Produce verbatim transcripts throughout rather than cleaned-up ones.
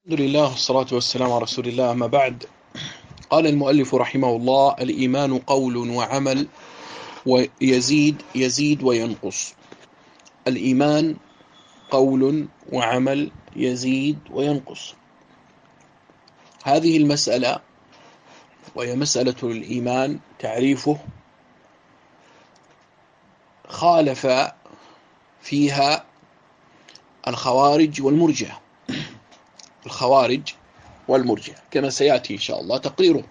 الحمد لله والصلاة والسلام على رسول الله. أما بعد، قال المؤلف رحمه الله: الإيمان قول وعمل ويزيد يزيد وينقص. الإيمان قول وعمل يزيد وينقص. هذه المسألة وهي مسألة الإيمان تعريفه خالف فيها الخوارج والمرجئة الخوارج والمرجئة كما سيأتي إن شاء الله تقريره.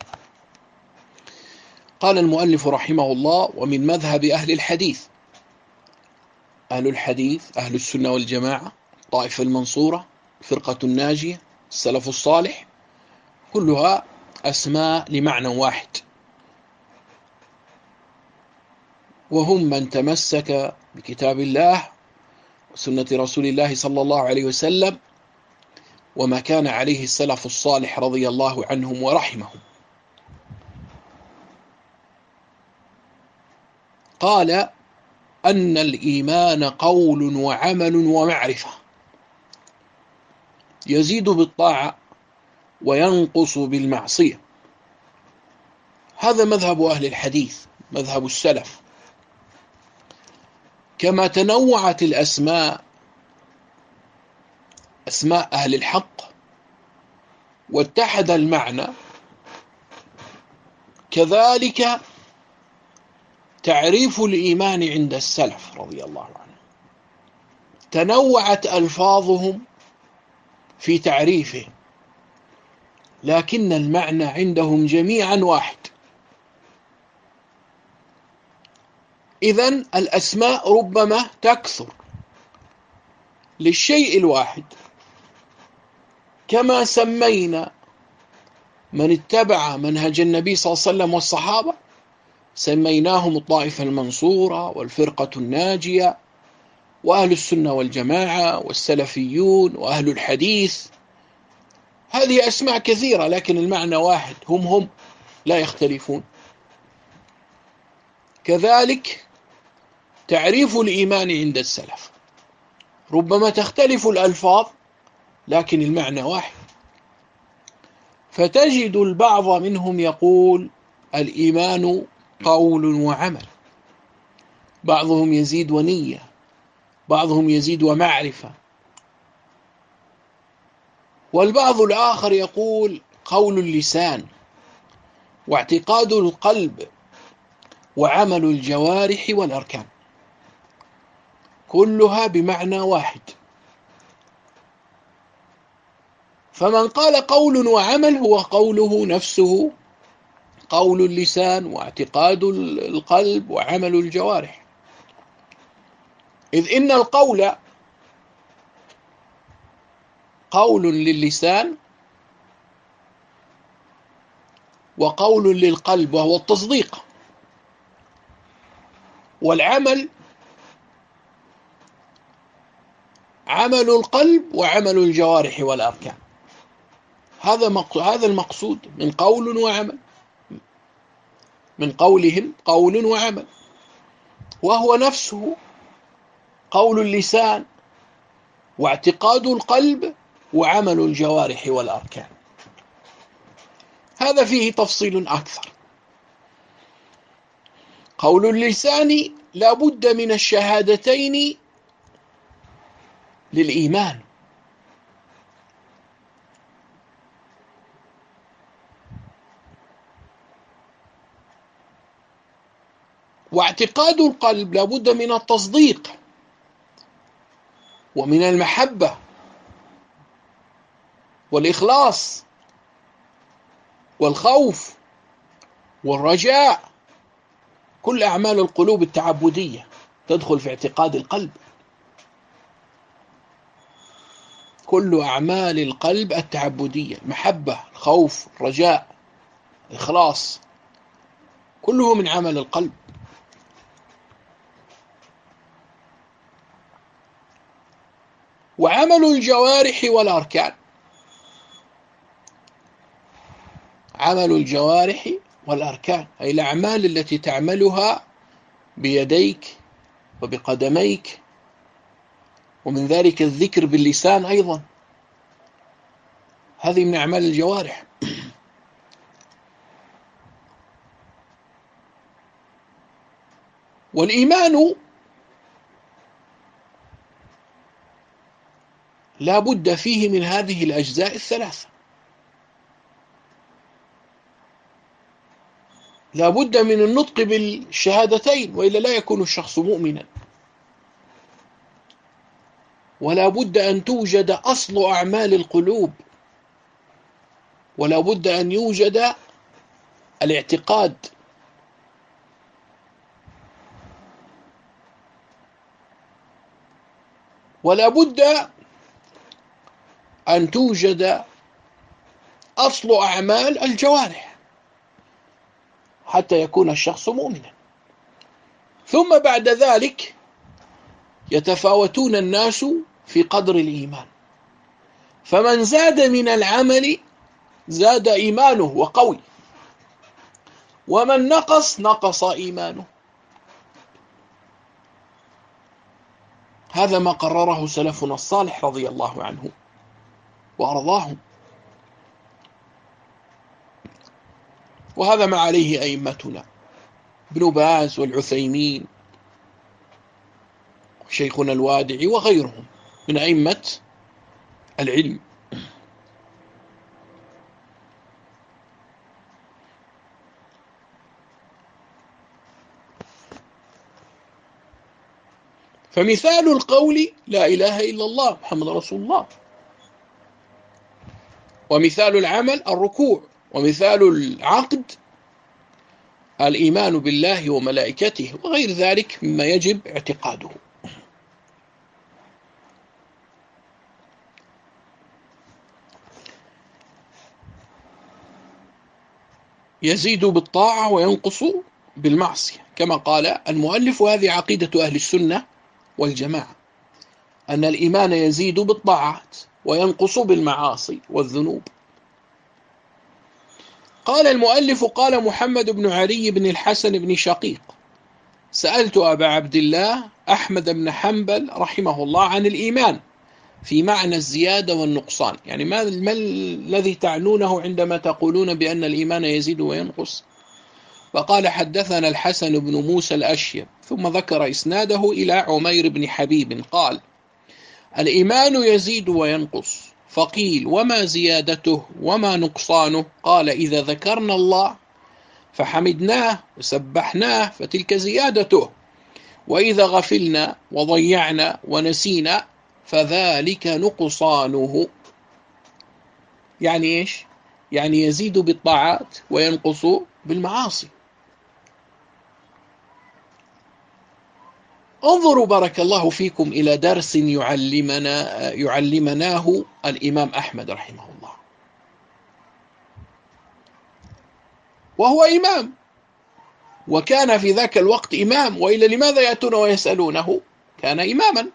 قال المؤلف رحمه الله: ومن مذهب أهل الحديث. أهل الحديث أهل السنة والجماعة، الطائفة المنصورة، الفرقة الناجية، السلف الصالح، كلها أسماء لمعنى واحد، وهم من تمسك بكتاب الله وسنة رسول الله صلى الله عليه وسلم وما كان عليه السلف الصالح رضي الله عنهم ورحمهم. قال أن الإيمان قول وعمل ومعرفة، يزيد بالطاعة وينقص بالمعصية. هذا مذهب أهل الحديث، مذهب السلف. كما تنوعت الأسماء، أسماء أهل الحق، واتحد المعنى، كذلك تعريف الإيمان عند السلف رضي الله عنهم. تنوعت ألفاظهم في تعريفه، لكن المعنى عندهم جميعا واحد. إذن الأسماء ربما تكثر للشيء الواحد، كما سمينا من اتبع منهج النبي صلى الله عليه وسلم والصحابة سميناهم الطائفة المنصورة والفرقة الناجية وأهل السنة والجماعة والسلفيون وأهل الحديث. هذه أسماء كثيرة لكن المعنى واحد، هم هم لا يختلفون. كذلك تعريف الإيمان عند السلف، ربما تختلف الألفاظ لكن المعنى واحد. فتجد البعض منهم يقول الإيمان قول وعمل، بعضهم يزيد ونية، بعضهم يزيد ومعرفة، والبعض الآخر يقول قول اللسان واعتقاد القلب وعمل الجوارح والأركان، كلها بمعنى واحد. فمن قال قول وعمل هو قوله نفسه، قول اللسان واعتقاد القلب وعمل الجوارح، إذ إن القول قول للسان وقول للقلب وهو التصديق، والعمل عمل القلب وعمل الجوارح والأركان. هذا هذا المقصود من قول وعمل، من قولهم قول وعمل، وهو نفسه قول اللسان واعتقاد القلب وعمل الجوارح والأركان. هذا فيه تفصيل أكثر. قول اللسان لا بد من الشهادتين للإيمان، واعتقاد القلب لا بد من التصديق ومن المحبة والإخلاص والخوف والرجاء. كل أعمال القلوب التعبدية تدخل في اعتقاد القلب، كل أعمال القلب التعبدية، محبة، خوف، رجاء، إخلاص، كله من عمل القلب. وعمل الجوارح والأركان، عمل الجوارح والأركان أي الأعمال التي تعملها بيديك وبقدميك، ومن ذلك الذكر باللسان أيضا، هذه من أعمال الجوارح. والإيمان لا بد فيه من هذه الأجزاء الثلاثة، لا بد من النطق بالشهادتين وإلا لا يكون الشخص مؤمنا، ولا بد أن توجد أصل أعمال القلوب، ولا بد أن يوجد الاعتقاد، ولا بد أن توجد أصل أعمال الجوارح حتى يكون الشخص مؤمنا. ثم بعد ذلك يتفاوتون الناس في قدر الإيمان، فمن زاد من العمل زاد إيمانه وقوي، ومن نقص نقص إيمانه. هذا ما قرره سلفنا الصالح رضي الله عنه وأرضاهم، وهذا ما عليه أئمتنا ابن باز والعثيمين وشيخنا الوادعي وغيرهم من أئمة العلم. فمثال القول لا إله إلا الله محمد رسول الله، ومثال العمل الركوع، ومثال العقد الإيمان بالله وملائكته وغير ذلك مما يجب اعتقاده. يزيد بالطاعة وينقص بالمعصية كما قال المؤلف، وهذه عقيدة أهل السنة والجماعة، أن الإيمان يزيد بالطاعات وينقص بالمعاصي والذنوب. قال المؤلف: قال محمد بن علي بن الحسن بن شقيق: سألت أبا عبد الله أحمد بن حنبل رحمه الله عن الإيمان في معنى الزيادة والنقصان، يعني ما, ما الذي تعنونه عندما تقولون بأن الإيمان يزيد وينقص؟ فقال: حدثنا الحسن بن موسى الأشيب، ثم ذكر إسناده إلى عمير بن حبيب قال: الإيمان يزيد وينقص. فقيل: وما زيادته وما نقصانه؟ قال: إذا ذكرنا الله فحمدناه وسبحناه فتلك زيادته، وإذا غفلنا وضيعنا ونسينا فذلك نقصانه. يعني إيش؟ يعني يزيد بالطاعات وينقص بالمعاصي. انظروا بارك الله فيكم إلى درس يعلمنا يعلمناه الإمام أحمد رحمه الله، وهو إمام، وكان في ذاك الوقت إمام، وإلا لماذا يأتون ويسألونه؟ كان إماما.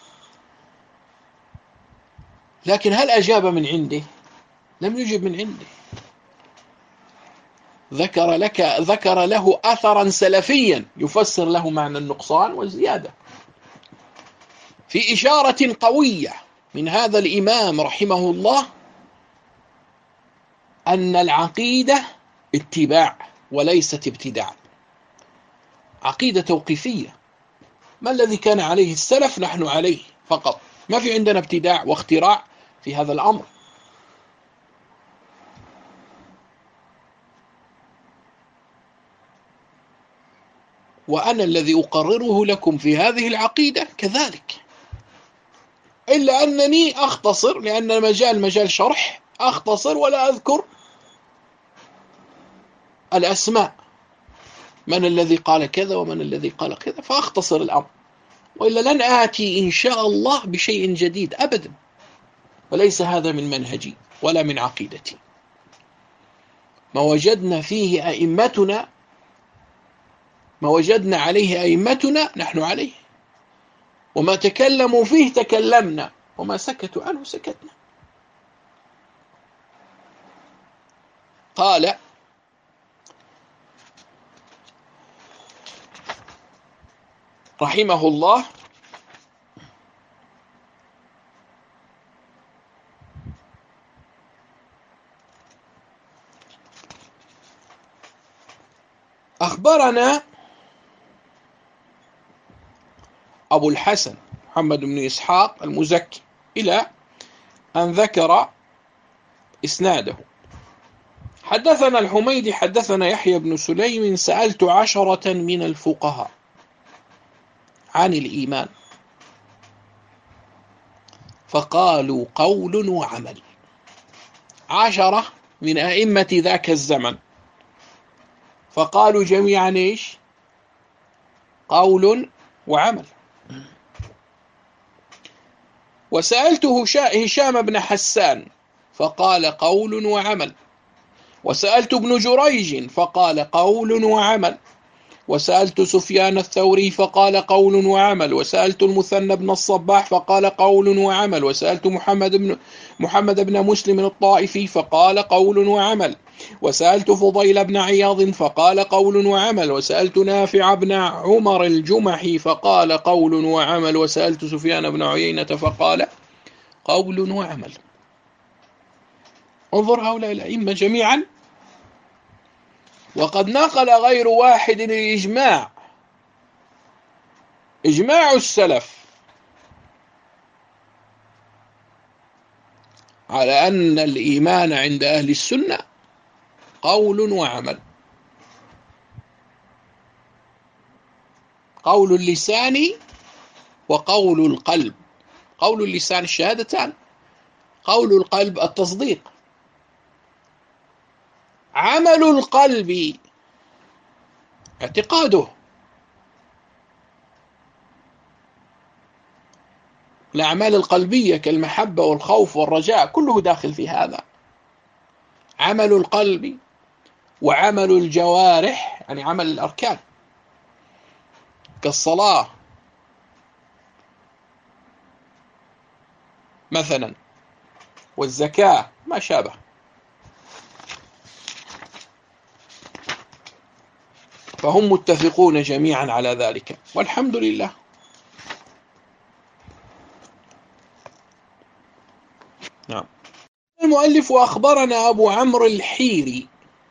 لكن هل أجاب من عنده؟ لم يجب من عنده. ذكر لك ذكر له أثرا سلفيا يفسر له معنى النقصان والزيادة، في إشارة قوية من هذا الإمام رحمه الله أن العقيدة اتباع وليست ابتداع، عقيدة توقيفية. ما الذي كان عليه السلف نحن عليه فقط، ما في عندنا ابتداع واختراع في هذا الأمر. وأنا الذي أقرره لكم في هذه العقيدة كذلك، إلا أنني أختصر لأن المجال مجال شرح، أختصر ولا أذكر الأسماء، من الذي قال كذا ومن الذي قال كذا، فأختصر الأمر، وإلا لن آتي إن شاء الله بشيء جديد أبدا، وليس هذا من منهجي ولا من عقيدتي. ما وجدنا فيه أئمتنا، ما وجدنا عليه أئمتنا نحن عليه، وما تكلموا فيه تكلمنا، وما سكتوا عنه سكتنا. قال: رحمه الله: أخبرنا أبو الحسن محمد بن إسحاق المزكي إلى أن ذكر إسناده: حدثنا الحميدي حدثنا يحيى بن سليم سألت عشرة من الفقهاء عن الإيمان فقالوا قول وعمل. عشرة من أئمة ذاك الزمن فقالوا جميعا إيش؟ قول وعمل. وسألت هشام بن حسان فقال قول وعمل. وسألت ابن جريج فقال قول وعمل. وسألت سفيان الثوري فقال قول وعمل. وسألت المثنى بن الصباح فقال قول وعمل. وسألت محمد بن محمد بن مسلم الطائفي فقال قول وعمل. وسألت فضيل بن عياض فقال قول وعمل. وسألت نافع بن عمر الجمحي فقال قول وعمل. وسألت سفيان بن عيينة فقال قول وعمل. انظر هؤلاء الأئمة جميعا، وقد نقل غير واحد الإجماع، إجماع السلف على أن الإيمان عند أهل السنة قول وعمل. قول اللسان وقول القلب. قول اللسان الشهادتان، قول القلب التصديق. عمل القلب اعتقاده. الأعمال القلبية كالمحبة والخوف والرجاء كله داخل في هذا. عمل القلب وعمل الجوارح يعني عمل الأركان كالصلاة مثلا والزكاة ما شابه. فهم متفقون جميعا على ذلك والحمد لله. نعم. المؤلف أخبرنا أبو عمرو الحيري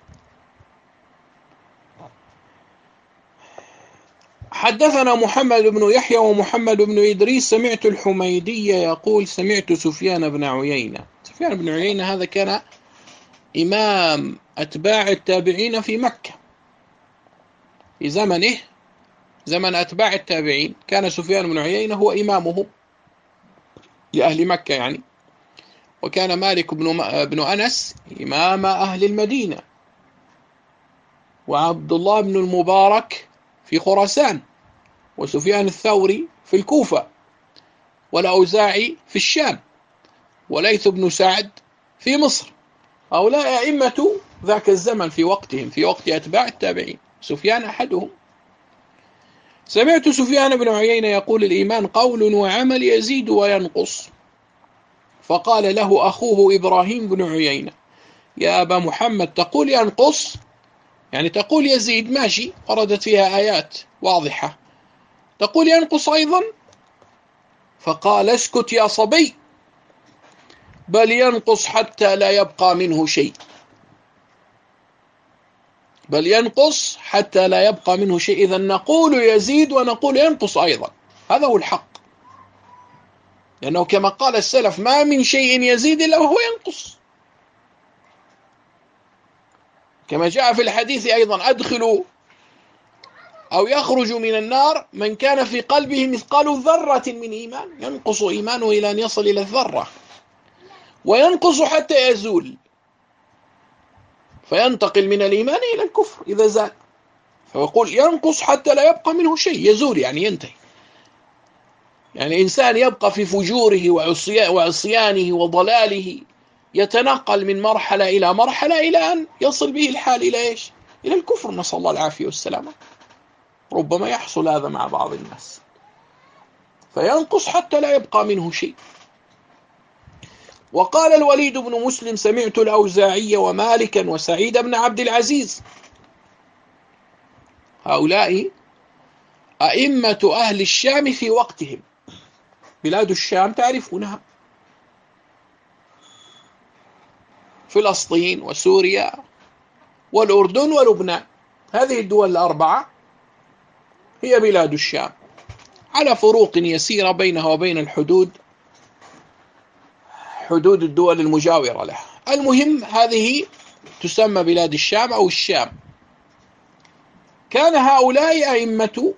حدثنا محمد بن يحيى ومحمد بن إدريس سمعت الحميدي يقول سمعت سفيان بن عيينة. سفيان بن عيينة هذا كان إمام أتباع التابعين في مكة في زمنه، زمن أتباع التابعين كان سفيان بن عيينة هو إمامهم لأهل مكة يعني. وكان مالك بن بن أنس إمام أهل المدينة، وعبد الله بن المبارك في خراسان، وسفيان الثوري في الكوفة، والأوزاعي في الشام، وليث بن سعد في مصر. هؤلاء أئمة ذاك الزمن في وقتهم، في وقت أتباع التابعين، سفيان أحدهم. سمعت سفيان بن عيينة يقول الإيمان قول وعمل يزيد وينقص. فقال له أخوه إبراهيم بن عيينة يا أبا محمد تقول ينقص؟ يعني تقول يزيد ماشي، وردت فيها آيات واضحة، تقول ينقص أيضا؟ فقال اسكت يا صبي، بل ينقص حتى لا يبقى منه شيء. بل ينقص حتى لا يبقى منه شيء. إذا نقول يزيد ونقول ينقص أيضا، هذا هو الحق. لأنه كما قال السلف ما من شيء يزيد إلا وهو ينقص. كما جاء في الحديث أيضا أدخلوا أو يخرج من النار من كان في قلبه مثقال ذرة من إيمان، ينقص إيمانه إلى أن يصل إلى الذرة، وينقص حتى يزول، فينتقل من الإيمان إلى الكفر إذا زال. فيقول ينقص حتى لا يبقى منه شيء، يزول يعني ينتهي. يعني إنسان يبقى في فجوره وعصيانه وضلاله، يتنقل من مرحلة إلى مرحلة إلى أن يصل به الحال إلى إيش؟ إلى الكفر، نسأل الله العافية والسلامة. ربما يحصل هذا مع بعض الناس. فينقص حتى لا يبقى منه شيء. وقال الوليد بن مسلم سمعت الأوزاعي ومالكا وسعيد بن عبد العزيز. هؤلاء أئمة أهل الشام في وقتهم، بلاد الشام تعرفونها، فلسطين وسوريا والأردن ولبنان، هذه الدول الأربعة هي بلاد الشام، على فروق يسيرة بينها وبين الحدود حدود الدول المجاورة لها. المهم هذه تسمى بلاد الشام أو الشام. كان هؤلاء أئمة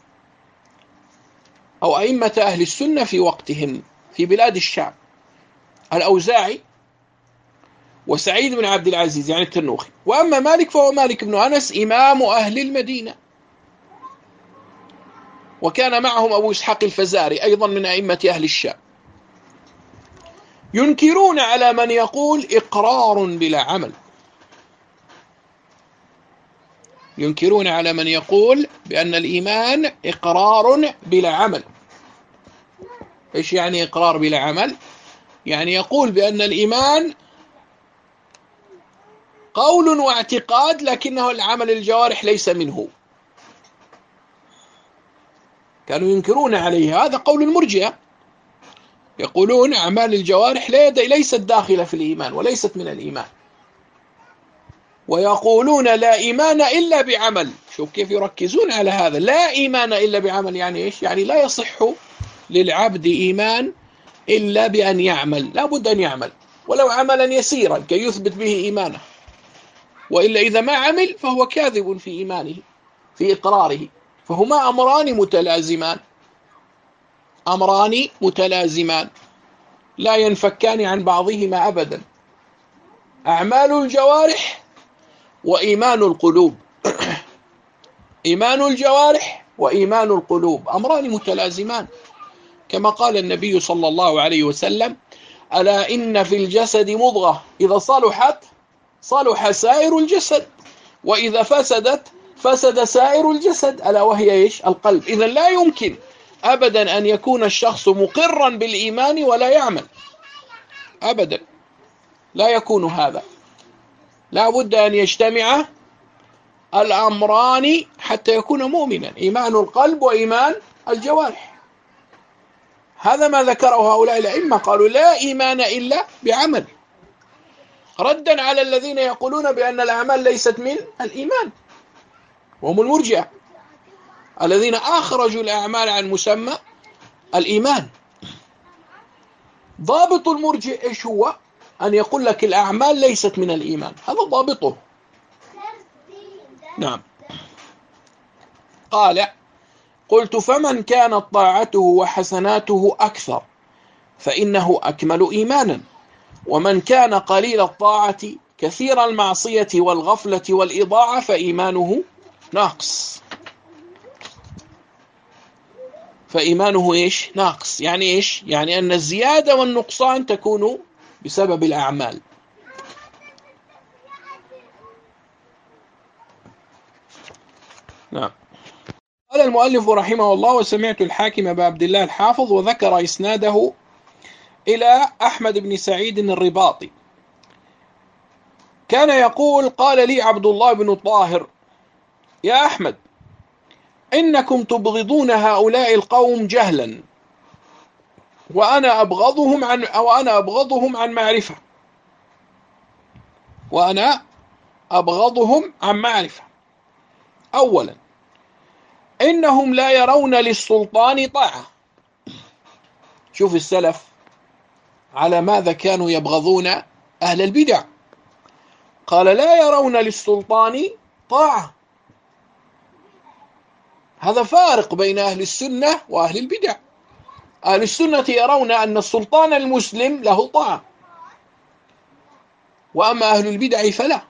أو أئمة أهل السنة في وقتهم في بلاد الشام: الأوزاعي وسعيد بن عبد العزيز يعني التنوخي. وأما مالك فهو مالك بن أنس إمام أهل المدينة، وكان معهم أبو إسحاق الفزاري أيضا من أئمة أهل الشام. ينكرون على من يقول إقرار بلا عمل، ينكرون على من يقول بأن الإيمان إقرار بلا عمل. إيش يعني إقرار بلا عمل؟ يعني يقول بأن الإيمان قول واعتقاد لكنه العمل الجوارح ليس منه. كانوا ينكرون عليه، هذا قول المرجئة، يقولون أعمال الجوارح ليست داخلة في الإيمان وليست من الإيمان، ويقولون لا إيمان إلا بعمل. شوف كيف يركزون على هذا، لا إيمان إلا بعمل. يعني إيش؟ يعني لا يصح للعبد إيمان إلا بأن يعمل، لا بد أن يعمل ولو عملا يسيرا كي يثبت به إيمانه، وإلا إذا ما عمل فهو كاذب في إيمانه في إقراره. فهما أمران متلازمان، أمران متلازمان لا ينفكان عن بعضهما أبدا: أعمال الجوارح وإيمان القلوب. إيمان الجوارح وإيمان القلوب أمران متلازمان، كما قال النبي صلى الله عليه وسلم: ألا إن في الجسد مضغة إذا صلحت صلح سائر الجسد وإذا فسدت فسد سائر الجسد، ألا وهي إيش؟ القلب. إذا لا يمكن أبدا أن يكون الشخص مقرا بالإيمان ولا يعمل، أبدا لا يكون هذا. لا بد أن يجتمع الأمران حتى يكون مؤمنا: إيمان القلب وإيمان الجوارح. هذا ما ذكره هؤلاء الأئمة، قالوا لا إيمان إلا بعمل، ردا على الذين يقولون بأن الأعمال ليست من الإيمان، وهم المرجئة الذين أخرجوا الأعمال عن مسمى الإيمان. ضابط المرجئ إيش هو؟ أن يقول لك الأعمال ليست من الإيمان، هذا ضابطه. نعم. قال: قلت فمن كانت طاعته وحسناته أكثر فإنه أكمل إيمانا، ومن كان قليل الطاعة كثير المعصية والغفلة والإضاعة فإيمانه ناقص. فإيمانه إيش؟ ناقص. يعني إيش؟ يعني أن الزيادة والنقصان تكون بسبب الأعمال. نعم. قال المؤلف رحمه الله: وسمعت الحاكم أبا عبد الله الحافظ وذكر إسناده إلى أحمد بن سعيد الرباطي، كان يقول: قال لي عبد الله بن طاهر: يا أحمد، إنكم تبغضون هؤلاء القوم جهلا، وأنا أبغضهم عن وأنا أبغضهم عن معرفة وأنا أبغضهم عن معرفة. أولا، إنهم لا يرون للسلطان طاعة. شوف السلف على ماذا كانوا يبغضون أهل البدع. قال: لا يرون للسلطان طاعة. هذا فارق بين أهل السنة وأهل البدع. أهل السنة يرون أن السلطان المسلم له طاعة، وأما أهل البدع فلا.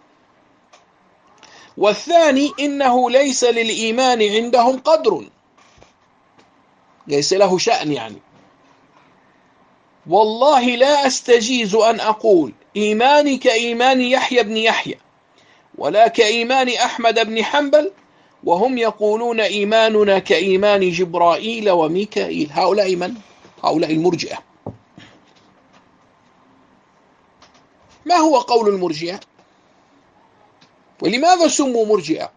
والثاني، إنه ليس للإيمان عندهم قدر، ليس له شأن. يعني والله لا أستجيز أن أقول إيماني كإيمان يحيى بن يحيى ولا كإيمان أحمد بن حنبل، وهم يقولون إيماننا كإيمان جبرائيل وميكائيل. هؤلاء من؟ هؤلاء المرجئة. ما هو قول المرجئة؟ ولماذا سموا مرجئة؟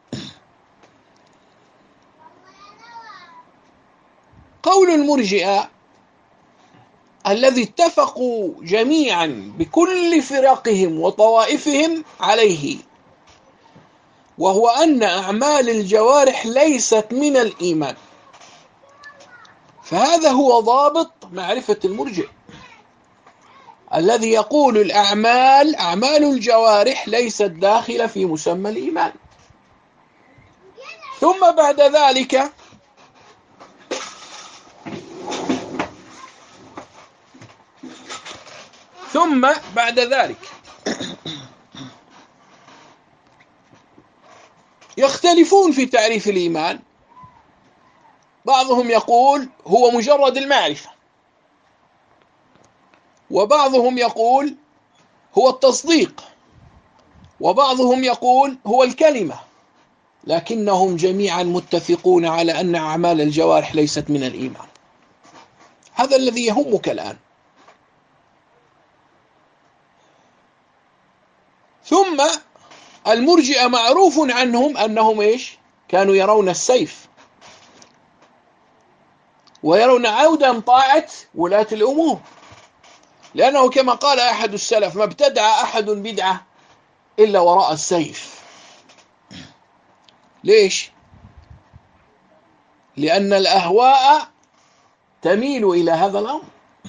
قول المرجئة الذي اتفقوا جميعا بكل فرقهم وطوائفهم عليه، وهو أن أعمال الجوارح ليست من الإيمان. فهذا هو ضابط معرفة المرجئ الذي يقول الأعمال أعمال الجوارح ليست داخلة في مسمى الإيمان. ثم بعد ذلك ثم بعد ذلك يختلفون في تعريف الإيمان. بعضهم يقول هو مجرد المعرفة، وبعضهم يقول هو التصديق، وبعضهم يقول هو الكلمة، لكنهم جميعا متفقون على أن أعمال الجوارح ليست من الإيمان. هذا الذي يهمك الآن. ثم المرجئة معروف عنهم أنهم إيش؟ كانوا يرون السيف، ويرون عودا طاعة ولاة الأمور، لأنه كما قال أحد السلف: ما ابتدع أحد بدعة إلا وراء السيف. ليش؟ لأن الأهواء تميل إلى هذا الأمر.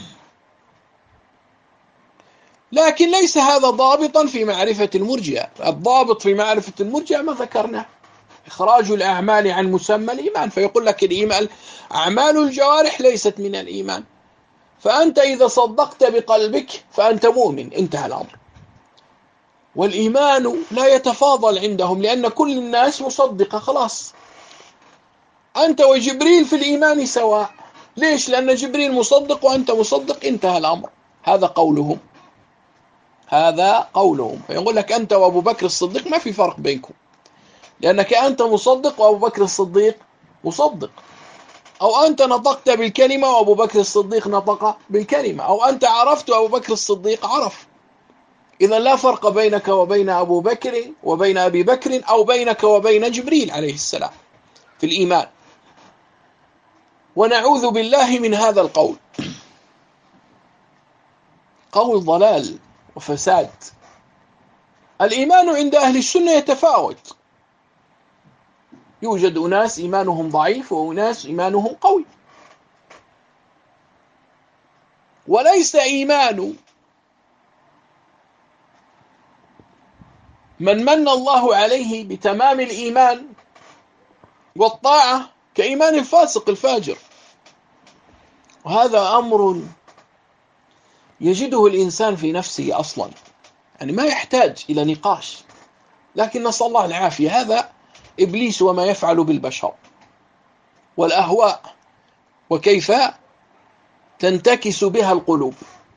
لكن ليس هذا ضابطا في معرفة المرجئة. الضابط في معرفة المرجئة ما ذكرناه: إخراج الأعمال عن مسمى الإيمان. فيقول لك الإيمان أعمال الجوارح ليست من الإيمان، فأنت إذا صدقت بقلبك فأنت مؤمن، انتهى الأمر. والإيمان لا يتفاضل عندهم، لأن كل الناس مصدقة خلاص. أنت وجبريل في الإيمان سواء. ليش؟ لأن جبريل مصدق وأنت مصدق، انتهى الأمر. هذا قولهم هذا قولهم فيقول لك أنت وأبو بكر الصديق ما في فرق بينكم، لأنك أنت مصدق وأبو بكر الصديق مصدق، أو أنت نطقت بالكلمة وأبو بكر الصديق نطق بالكلمة، أو أنت عرفت وأبو بكر الصديق عرف. إذا لا فرق بينك وبين أبو بكر وبين أبي بكر، أو بينك وبين جبريل عليه السلام في الإيمان. ونعوذ بالله من هذا القول، قول ضلال وفساد. الإيمان عند أهل السنة يتفاوت. يوجد أناس إيمانهم ضعيف وأناس إيمانهم قوي. وليس إيمان من من الله عليه بتمام الإيمان والطاعة كإيمان الفاسق الفاجر. وهذا أمر يجده الإنسان في نفسه أصلا، يعني ما يحتاج إلى نقاش. لكن نسأل الله العافية، هذا إبليس وما يفعل بالبشر والأهواء، وكيف تنتكس بها القلوب.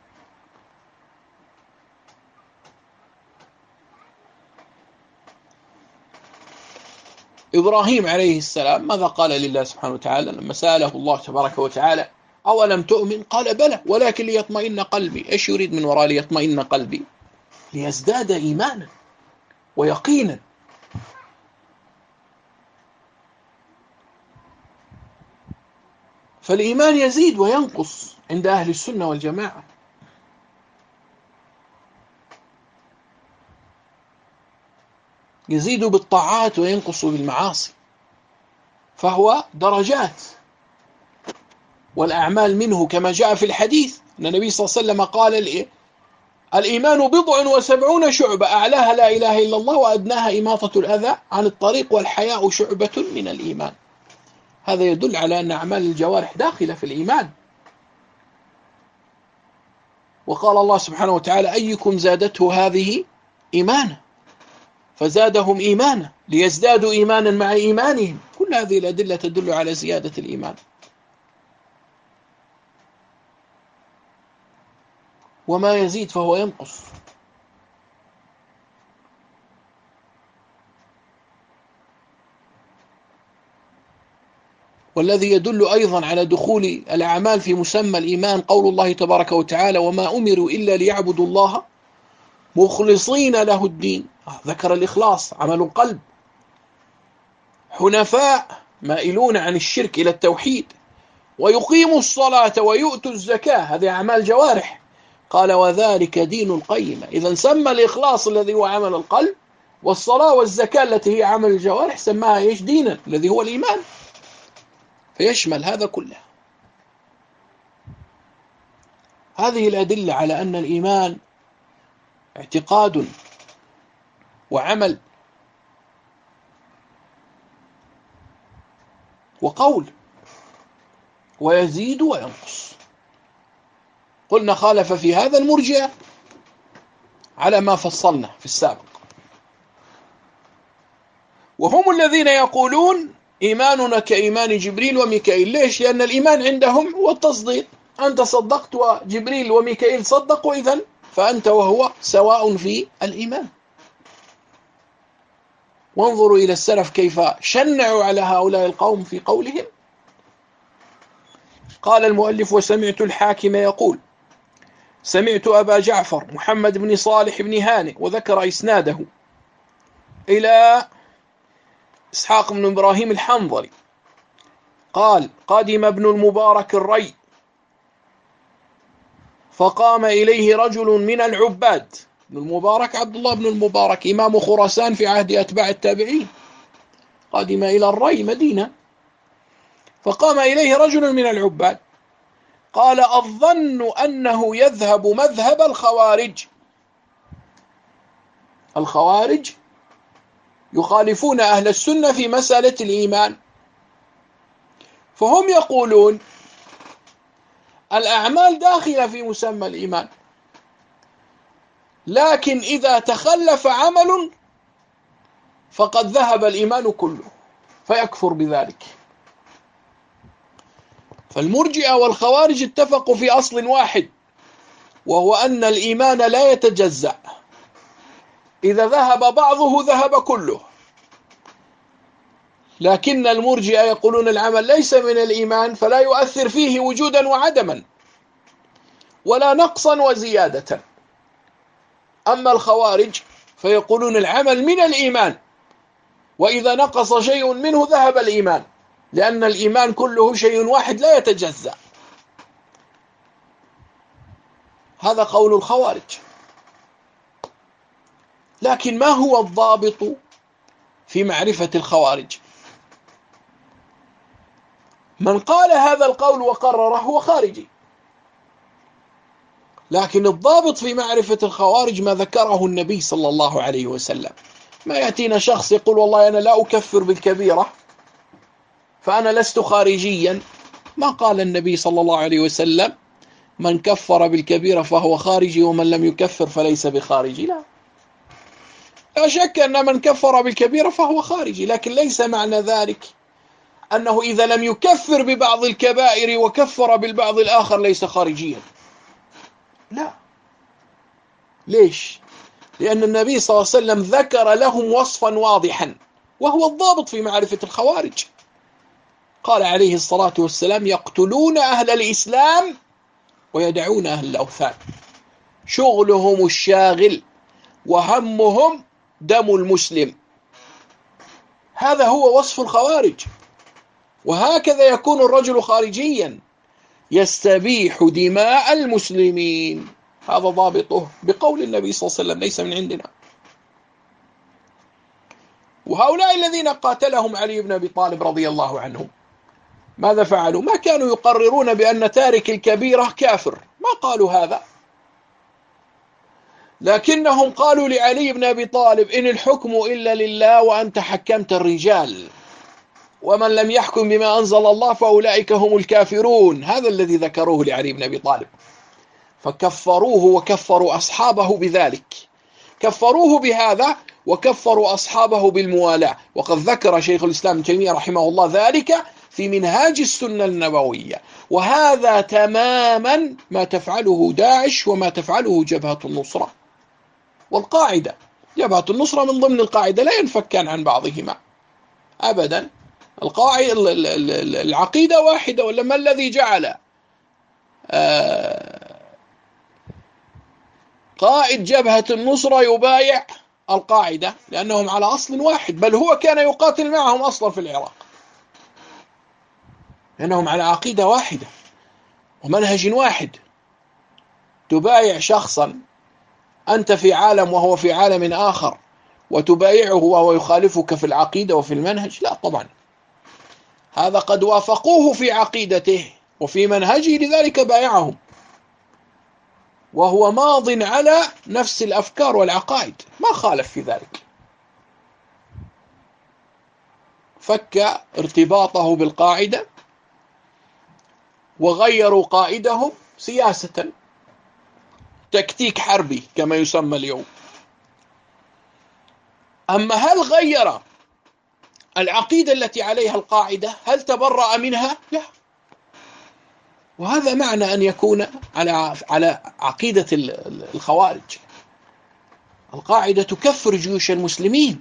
إبراهيم عليه السلام ماذا قال لله سبحانه وتعالى لما سأله الله تبارك وتعالى: أولم تؤمن؟ قال: بلى ولكن ليطمئن قلبي. إيش يريد من وراء ليطمئن قلبي؟ ليزداد إيمانا ويقينا. فالإيمان يزيد وينقص عند أهل السنة والجماعة. يزيد بالطاعات وينقص بالمعاصي، فهو درجات. والأعمال منه كما جاء في الحديث أن النبي صلى الله عليه وسلم قال: الإيمان بضع وسبعون شعبة، أعلاها لا إله إلا الله، وأدناها إماطة الأذى عن الطريق، والحياء شعبة من الإيمان. هذا يدل على أن أعمال الجوارح داخلة في الإيمان. وقال الله سبحانه وتعالى: أيكم زادته هذه إيمانا، فزادهم إيمانا ليزدادوا إيمانا مع إيمانهم. كل هذه الأدلة تدل على زيادة الإيمان. وما يزيد فهو ينقص. والذي يدل أيضا على دخول الأعمال في مسمى الإيمان قول الله تبارك وتعالى: وما أمروا إلا ليعبدوا الله مخلصين له الدين. ذكر الإخلاص، عمل القلب، حنفاء مائلون عن الشرك إلى التوحيد، ويقيموا الصلاة ويؤتوا الزكاة، هذه أعمال جوارح. قال: وذلك دين القيمة. إذا سمى الإخلاص الذي هو عمل القلب، والصلاة والزكاة التي هي عمل الجوارح سماها إيش؟ دينا، الذي هو الإيمان، فيشمل هذا كله. هذه الأدلة على أن الإيمان اعتقاد وعمل وقول، ويزيد وينقص. قلنا خالف في هذا المرجئة على ما فصلنا في السابق، وهم الذين يقولون إيماننا كإيمان جبريل وميكائيل. ليش؟ لأن الإيمان عندهم هو التصديق، أنت صدقت وجبريل وميكائيل صدقوا، إذن فأنت وهو سواء في الإيمان. وانظروا إلى السلف كيف شنعوا على هؤلاء القوم في قولهم. قال المؤلف: وسمعت الحاكم يقول: سمعت أبا جعفر محمد بن صالح بن هانئ، وذكر إسناده إلى إسحاق بن إبراهيم الحنظلي، قال: قدم ابن المبارك الري، فقام إليه رجل من العباد. ابن المبارك عبد الله بن المبارك إمام خراسان في عهد أتباع التابعين، قدم إلى الري مدينة، فقام إليه رجل من العباد قال: الظن أنه يذهب مذهب الخوارج. الخوارج يخالفون أهل السنة في مسألة الإيمان، فهم يقولون الأعمال داخلة في مسمى الإيمان، لكن إذا تخلف عمل فقد ذهب الإيمان كله، فيكفر بذلك. فالمرجئة والخوارج اتفقوا في أصل واحد، وهو أن الإيمان لا يتجزأ، إذا ذهب بعضه ذهب كله. لكن المرجئة يقولون العمل ليس من الإيمان، فلا يؤثر فيه وجودا وعدما، ولا نقصا وزيادة. أما الخوارج فيقولون العمل من الإيمان، وإذا نقص شيء منه ذهب الإيمان، لأن الإيمان كله شيء واحد لا يتجزأ. هذا قول الخوارج. لكن ما هو الضابط في معرفة الخوارج؟ من قال هذا القول وقرره هو خارجي، لكن الضابط في معرفة الخوارج ما ذكره النبي صلى الله عليه وسلم. ما يأتينا شخص يقول والله أنا لا أكفر بالكبيرة فأنا لست خارجيا. ما قال النبي صلى الله عليه وسلم من كفر بالكبيرة فهو خارجي ومن لم يكفر فليس بخارجي. لا لا شك أن من كفر بالكبيرة فهو خارجي، لكن ليس معنى ذلك أنه إذا لم يكفر ببعض الكبائر وكفر بالبعض الآخر ليس خارجيا. لا. ليش؟ لأن النبي صلى الله عليه وسلم ذكر لهم وصفا واضحا، وهو الضابط في معرفة الخوارج. قال عليه الصلاة والسلام: يقتلون أهل الإسلام ويدعون أهل الأوثان، شغلهم الشاغل وهمهم دم المسلم. هذا هو وصف الخوارج. وهكذا يكون الرجل خارجيا، يستبيح دماء المسلمين. هذا ضابطه بقول النبي صلى الله عليه وسلم، ليس من عندنا. وهؤلاء الذين قاتلهم علي بن أبي طالب رضي الله عنهم ماذا فعلوا؟ ما كانوا يقررون بأن تارك الكبيرة كافر، ما قالوا هذا، لكنهم قالوا لعلي بن أبي طالب: إن الحكم إلا لله وأنت حكمت الرجال، ومن لم يحكم بما أنزل الله فأولئك هم الكافرون. هذا الذي ذكروه لعلي بن أبي طالب، فكفروه وكفروا أصحابه بذلك. كفروه بهذا وكفروا أصحابه بالموالاة. وقد ذكر شيخ الإسلام ابن تيمية رحمه الله ذلك في منهاج السنة النبوية. وهذا تماما ما تفعله داعش وما تفعله جبهة النصرة والقاعدة. جبهة النصرة من ضمن القاعدة، لا ينفكان عن بعضهما أبدا. القاعدة العقيدة واحدة. ولما الذي جعل قائد جبهة النصرة يبايع القاعدة؟ لأنهم على أصل واحد، بل هو كان يقاتل معهم أصلا في العراق، لأنهم على عقيدة واحدة ومنهج واحد. تبايع شخصا أنت في عالم وهو في عالم آخر، وتبايعه وهو يخالفك في العقيدة وفي المنهج؟ لا طبعا، هذا قد وافقوه في عقيدته وفي منهجه لذلك بايعهم، وهو ماض على نفس الأفكار والعقائد، ما خالف في ذلك، فك ارتباطه بالقاعدة وغيروا قائدهم سياسة، تكتيك حربي كما يسمى اليوم. أما هل غير العقيدة التي عليها القاعدة؟ هل تبرأ منها؟ لا. وهذا معنى أن يكون على على عقيدة الخوارج. القاعدة تكفر جيوش المسلمين،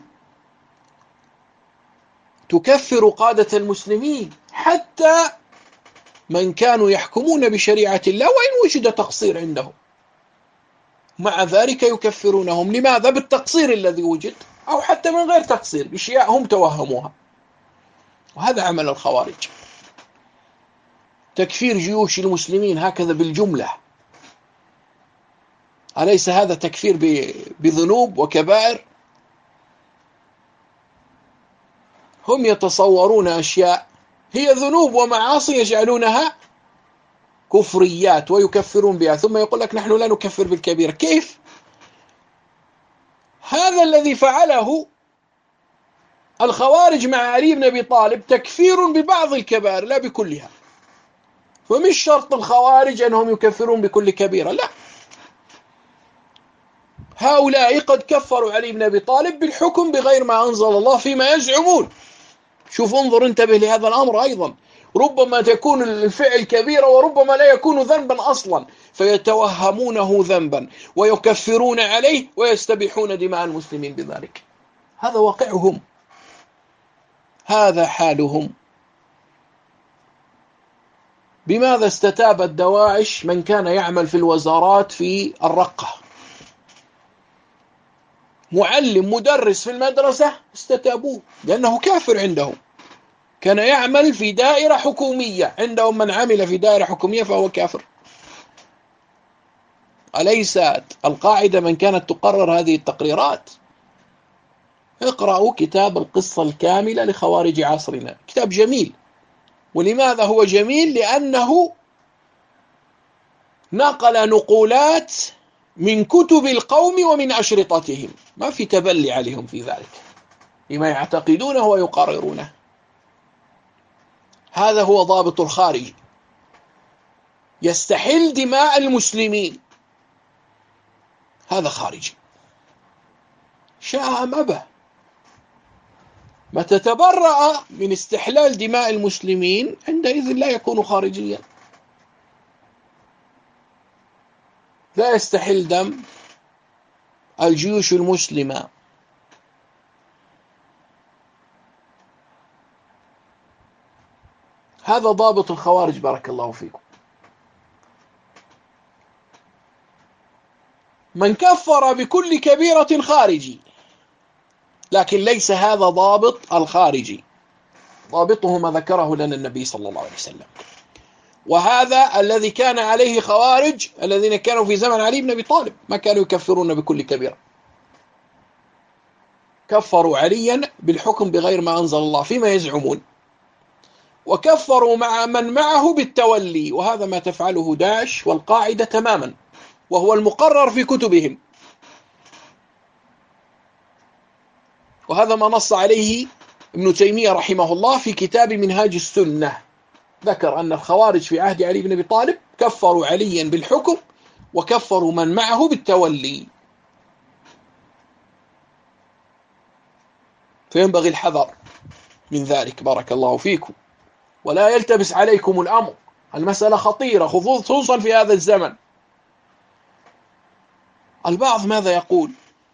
تكفر قادة المسلمين، حتى من كانوا يحكمون بشريعة الله وإن وجد تقصير عندهم، مع ذلك يكفرونهم. لماذا؟ بالتقصير الذي وجد، أو حتى من غير تقصير، بأشياء هم توهموها. وهذا عمل الخوارج، تكفير جيوش المسلمين هكذا بالجملة. أليس هذا تكفير بذنوب وكبائر؟ هم يتصورون أشياء هي ذنوب ومعاصي يجعلونها كفريات ويكفرون بها، ثم يقول لك نحن لا نكفر بالكبيرة. كيف؟ هذا الذي فعله الخوارج مع علي بن أبي طالب تكفير ببعض الكبائر لا بكلها، فمش شرط الخوارج أنهم يكفرون بكل كبيرة، لا. هؤلاء قد كفروا علي بن أبي طالب بالحكم بغير ما أنزل الله فيما يزعمون. شوف، انظر، انتبه لهذا الأمر أيضا، ربما تكون الفعل كبيرة وربما لا يكون ذنبا أصلا، فيتوهمونه ذنبا ويكفرون عليه ويستبيحون دماء المسلمين بذلك. هذا واقعهم، هذا حالهم. بماذا استتابت دواعش من كان يعمل في الوزارات في الرقة؟ معلم مدرس في المدرسة استتابوه لأنه كافر عندهم، كان يعمل في دائرة حكومية، عندهم من عمل في دائرة حكومية فهو كافر. أليست القاعدة من كانت تقرر هذه التقريرات؟ اقرأوا كتاب القصة الكاملة لخوارج عصرنا، كتاب جميل. ولماذا هو جميل؟ لأنه نقل نقولات من كتب القوم ومن أشرطتهم، ما في تبلي عليهم في ذلك، لما يعتقدونه ويقررونه. هذا هو ضابط الخارج، يستحل دماء المسلمين، هذا خارجي شاء أم أبى. ما تتبرأ من استحلال دماء المسلمين عندئذ لا يكون خارجيا، لا يستحل دم الجيوش المسلمة. هذا ضابط الخوارج، بارك الله فيكم. من كفر بكل كبيرة خارجي، لكن ليس هذا ضابط الخارجي، ضابطه ما ذكره لنا النبي صلى الله عليه وسلم. وهذا الذي كان عليه خوارج الذين كانوا في زمن علي بن أبي طالب، ما كانوا يكفرون بكل كبيرة، كفروا عليا بالحكم بغير ما أنزل الله فيما يزعمون، وكفروا مع من معه بالتولي، وهذا ما تفعله داعش والقاعدة تماما، وهو المقرر في كتبهم. وهذا ما نص عليه ابن تيمية رحمه الله في كتاب منهاج السنة، ذكر أن الخوارج في عهد علي بن أبي طالب كفروا عليا بالحكم وكفروا من معه بالتولي، فينبغي الحذر من ذلك، بارك الله فيكم، ولا يلتبس عليكم الأمر. المسألة خطيرة خصوصا في هذا الزمن. البعض ماذا يقول؟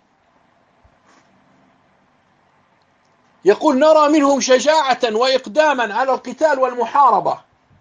يقول نرى منهم شجاعة وإقداما على القتال والمحاربة.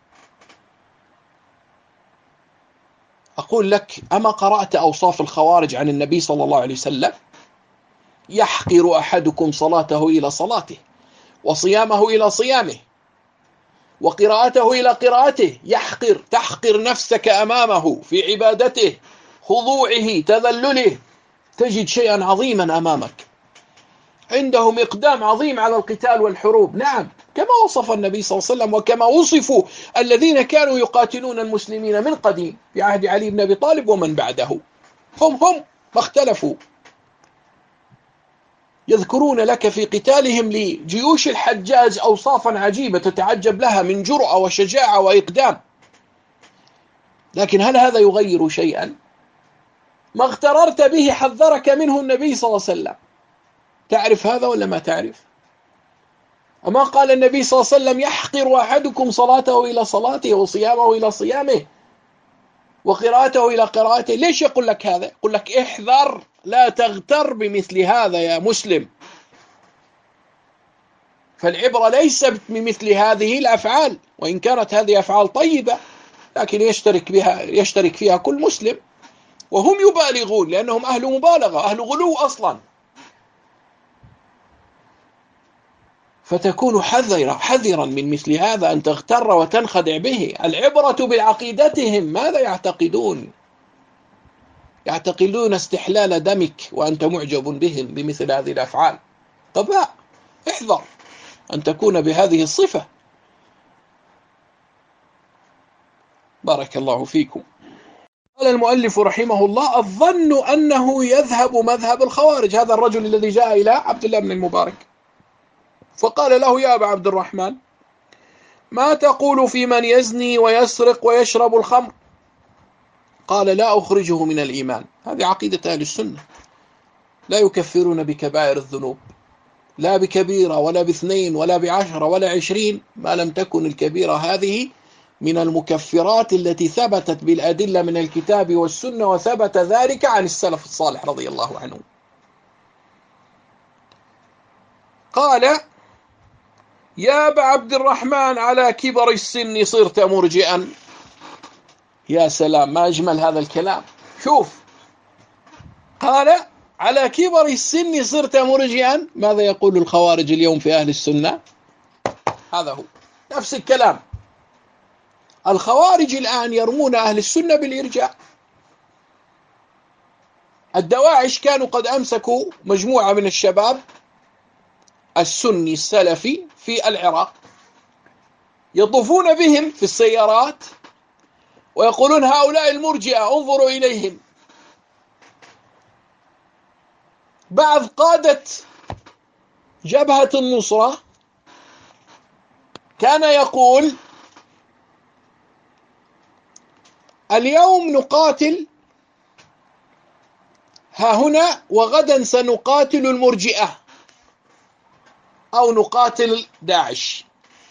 أقول لك، أما قرأت أوصاف الخوارج عن النبي صلى الله عليه وسلم؟ يحقر أحدكم صلاته إلى صلاته، وصيامه إلى صيامه، وقراءته إلى قراءته. يحقر، تحقر نفسك أمامه في عبادته، خضوعه، تذلله، تجد شيئا عظيما أمامك. عندهم إقدام عظيم على القتال والحروب، نعم، كما وصف النبي صلى الله عليه وسلم وكما وصفوا الذين كانوا يقاتلون المسلمين من قديم في عهد علي بن أبي طالب ومن بعده، هم هم ما اختلفوا. يذكرون لك في قتالهم لجيوش الحجاج أوصافا عجيبة تتعجب لها من جرأة وشجاعة وإقدام، لكن هل هذا يغير شيئا؟ ما اغتررت به حذرك منه النبي صلى الله عليه وسلم. تعرف هذا ولا ما تعرف؟ أما قال النبي صلى الله عليه وسلم يحقر أحدكم صلاته إلى صلاته وصيامه إلى صيامه وقراءته إلى قراءته. ليش يقول لك هذا؟ يقول لك احذر، لا تغتر بمثل هذا يا مسلم. فالعبرة ليست بمثل هذه الأفعال، وإن كانت هذه أفعال طيبة لكن يشترك بها يشترك فيها كل مسلم، وهم يبالغون لأنهم أهل مبالغة، أهل غلو أصلا. فتكون حذرا حذرا من مثل هذا، أن تغتر وتنخدع به. العبرة بعقيدتهم، ماذا يعتقدون؟ يعتقدون استحلال دمك وأنت معجب بهم بمثل هذه الأفعال. طب لا، احذر أن تكون بهذه الصفة. بارك الله فيكم. قال المؤلف رحمه الله: الظن أنه يذهب مذهب الخوارج. هذا الرجل الذي جاء إلى عبد الله بن المبارك فقال له: يا أبا عبد الرحمن، ما تقول في من يزني ويسرق ويشرب الخمر؟ قال: لا أخرجه من الإيمان. هذه عقيدة أهل السنة، لا يكفرون بكبائر الذنوب، لا بكبيرة ولا باثنين ولا بعشرة ولا عشرين، ما لم تكن الكبيرة هذه من المكفرات التي ثبتت بالأدلة من الكتاب والسنة، وثبت ذلك عن السلف الصالح رضي الله عنهم. قال: يا أبا عبد الرحمن، على كبر السن صرت مرجئا. يا سلام، ما أجمل هذا الكلام. شوف، قال: على كبر السن صرت مرجئا. ماذا يقول الخوارج اليوم في أهل السنة؟ هذا هو نفس الكلام. الخوارج الآن يرمون أهل السنة بالإرجاء. الدواعش كانوا قد أمسكوا مجموعة من الشباب السني السلفي في العراق، يطوفون بهم في السيارات ويقولون: هؤلاء المرجئة، انظروا إليهم. بعض قادة جبهة النصرة كان يقول: اليوم نقاتل ها هنا، وغدا سنقاتل المرجئة أو نقاتل داعش.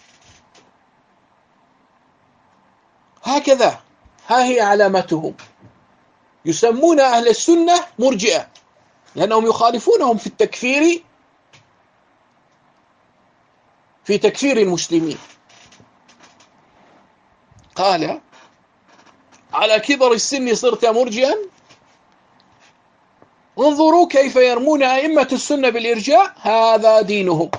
هكذا، ها هي علامتهم. يسمون أهل السنة مرجئة لأنهم يخالفونهم في التكفير في تكفير المسلمين. قال: على كبر السن صرت مرجئا. انظروا كيف يرمون أئمة السنة بالإرجاء، هذا دينهم.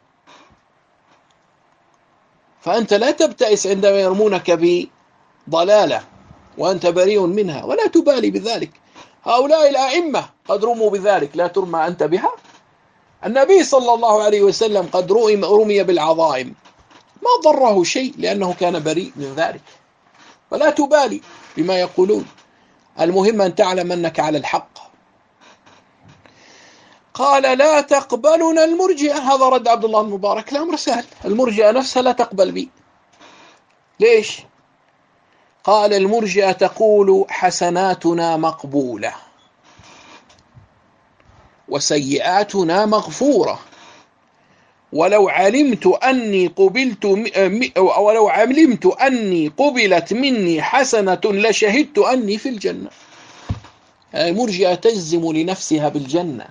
فأنت لا تبتئس عندما يرمونك بضلالة وأنت بريء منها ولا تبالي بذلك. هؤلاء الأئمة قد رموا بذلك، لا ترمى أنت بها. النبي صلى الله عليه وسلم قد رمي بالعظائم، ما ضره شيء لأنه كان بريء من ذلك. فلا تبالي بما يقولون، المهم أن تعلم أنك على الحق. قال: لا تقبلنا المرجئة. هذا رد عبد الله المبارك. الأمر سهل، المرجئة نفسها لا تقبل بي. ليش؟ قال: المرجئة تقول حسناتنا مقبولة وسيئاتنا مغفورة، ولو علمت أني قبلت ولو علمت أني قبلت مني حسنة لشهدت أني في الجنة. المرجئة تجزم لنفسها بالجنة.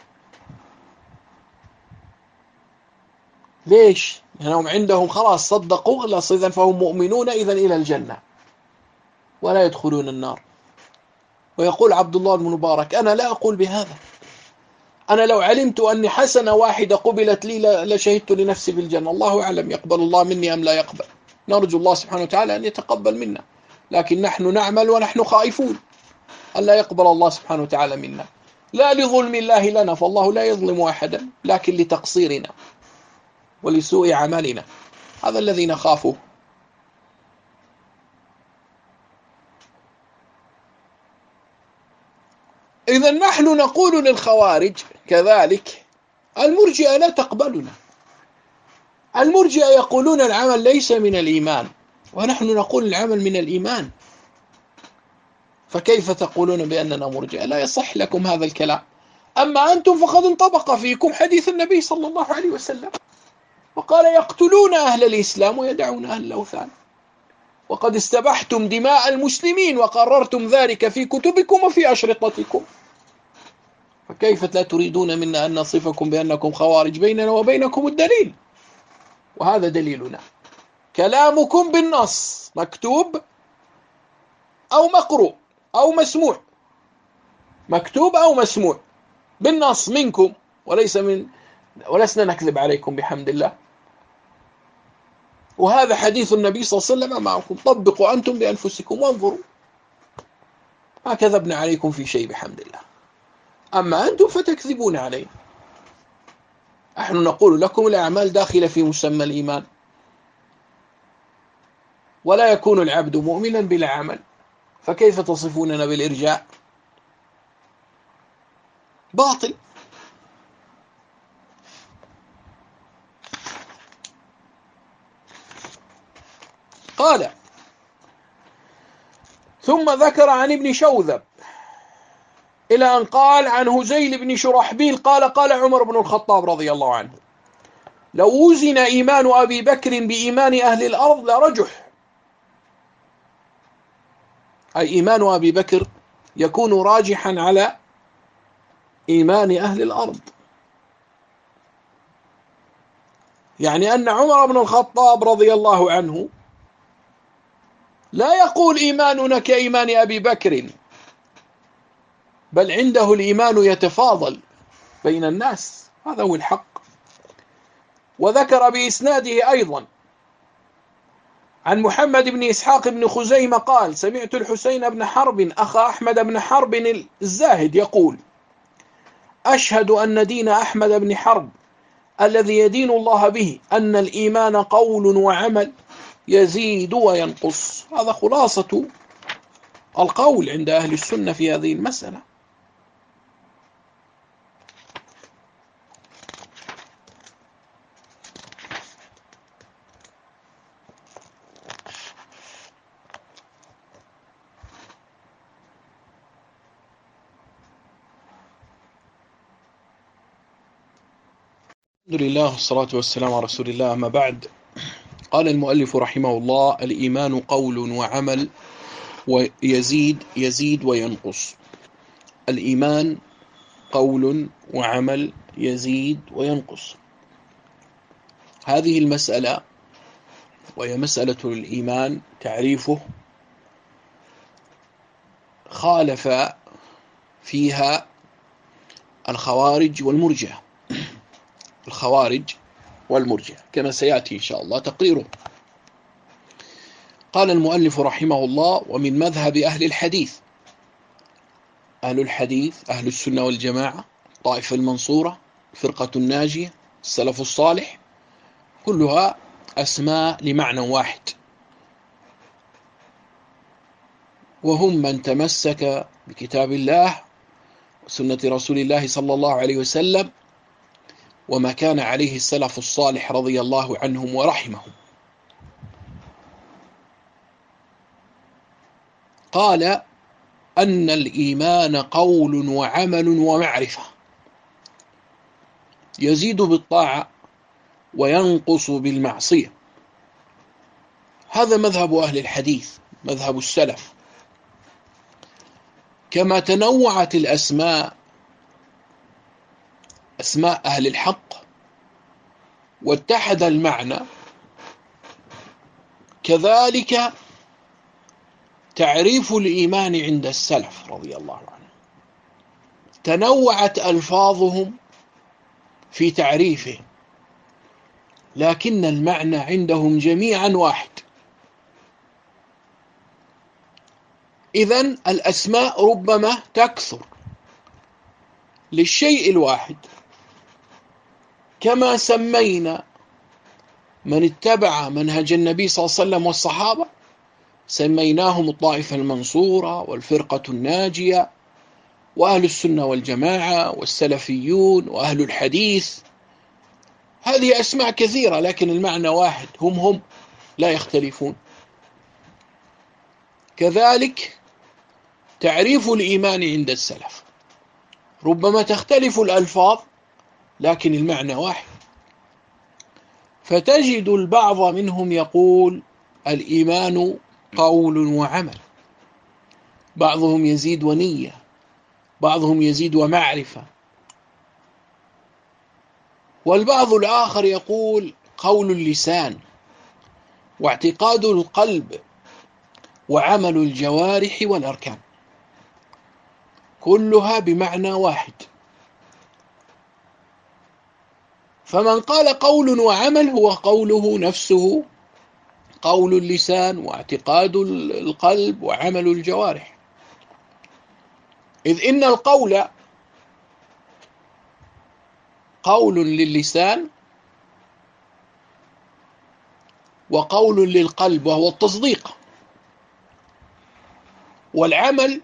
ليش؟ لأنهم عندهم خلاص صدقوا، خلاص إذن فهم مؤمنون، إذن إلى الجنة ولا يدخلون النار. ويقول عبد الله بن مبارك: أنا لا أقول بهذا، أنا لو علمت أني حسنة واحدة قبلت لي لشهدت لنفسي بالجنة. الله أعلم يقبل الله مني أم لا يقبل، نرجو الله سبحانه وتعالى أن يتقبل منا، لكن نحن نعمل ونحن خائفون أن لا يقبل الله سبحانه وتعالى منا. لا لظلم الله لنا، فالله لا يظلم أحدا، لكن لتقصيرنا ولسوء عملنا. هذا الذي نخافه. إذا نحن نقول للخوارج كذلك: المرجئة لا تقبلنا. المرجئة يقولون العمل ليس من الإيمان، ونحن نقول العمل من الإيمان، فكيف تقولون بأننا مرجئة؟ لا يصح لكم هذا الكلام. أما أنتم فقد انطبق فيكم حديث النبي صلى الله عليه وسلم، وقال: يقتلون أهل الإسلام ويدعون أهل الأوثان، وقد استبحتم دماء المسلمين وقررتم ذلك في كتبكم وفي أشرطتكم، فكيف لا تريدون منا أن نصفكم بأنكم خوارج؟ بيننا وبينكم الدليل، وهذا دليلنا. كلامكم بالنص مكتوب أو مقروء أو مسموع، مكتوب أو مسموع بالنص منكم، وليس من ولسنا نكذب عليكم بحمد الله. وهذا حديث النبي صلى الله عليه وسلم معكم، طبقوا أنتم بأنفسكم وانظروا، ما كذبنا عليكم في شيء بحمد الله. أما أنتم فتكذبون علينا. نحن نقول لكم الأعمال داخلة في مسمى الإيمان، ولا يكون العبد مؤمنا بلا عمل، فكيف تصفوننا بالإرجاء؟ باطل. قال: ثم ذكر عن ابن شوذب إلى أن قال عن هزيل بن شرحبيل قال: قال عمر بن الخطاب رضي الله عنه: لو وزن إيمان أبي بكر بإيمان أهل الأرض لرجح. أي إيمان أبي بكر يكون راجحا على إيمان أهل الأرض، يعني أن عمر بن الخطاب رضي الله عنه لا يقول إيماننا كإيمان أبي بكر، بل عنده الإيمان يتفاضل بين الناس، هذا هو الحق. وذكر بإسناده أيضا عن محمد بن إسحاق بن خزيمة قال: سمعت الحسين بن حرب أخا أحمد بن حرب الزاهد يقول: أشهد أن دين أحمد بن حرب الذي يدين الله به أن الإيمان قول وعمل يزيد وينقص. هذا خلاصة القول عند أهل السنة في هذه المسألة. الحمد لله والصلاة والسلام على رسول الله، أما بعد. قال المؤلف رحمه الله: الإيمان قول وعمل ويزيد يزيد وينقص. الإيمان قول وعمل يزيد وينقص. هذه المسألة وهي مسألة الإيمان تعريفه خالف فيها الخوارج والمرجئة، الخوارج والمرجئة كما سيأتي إن شاء الله تقريره. قال المؤلف رحمه الله: ومن مذهب أهل الحديث. أهل الحديث أهل السنة والجماعة، الطائفة المنصورة، الفرقة الناجية، السلف الصالح، كلها أسماء لمعنى واحد، وهم من تمسك بكتاب الله وسنة رسول الله صلى الله عليه وسلم وما كان عليه السلف الصالح رضي الله عنهم ورحمهم. قال: أن الإيمان قول وعمل ومعرفة، يزيد بالطاعة وينقص بالمعصية. هذا مذهب أهل الحديث، مذهب السلف. كما تنوعت الأسماء، أسماء أهل الحق، واتحد المعنى، كذلك تعريف الإيمان عند السلف رضي الله عنهم، تنوعت ألفاظهم في تعريفه، لكن المعنى عندهم جميعا واحد. إذن الأسماء ربما تكثر، للشيء الواحد، كما سمينا من اتبع منهج النبي صلى الله عليه وسلم والصحابة سميناهم الطائفة المنصورة والفرقة الناجية وأهل السنة والجماعة والسلفيون وأهل الحديث. هذه أسماء كثيرة لكن المعنى واحد، هم هم لا يختلفون. كذلك تعريف الإيمان عند السلف ربما تختلف الألفاظ لكن المعنى واحد، فتجد البعض منهم يقول الإيمان قول وعمل، بعضهم يزيد ونية، بعضهم يزيد ومعرفة، والبعض الآخر يقول قول اللسان واعتقاد القلب وعمل الجوارح والأركان، كلها بمعنى واحد. فمن قال قول وعمل هو قوله نفسه، قول اللسان واعتقاد القلب وعمل الجوارح، إذ إن القول قول للسان وقول للقلب وهو التصديق، والعمل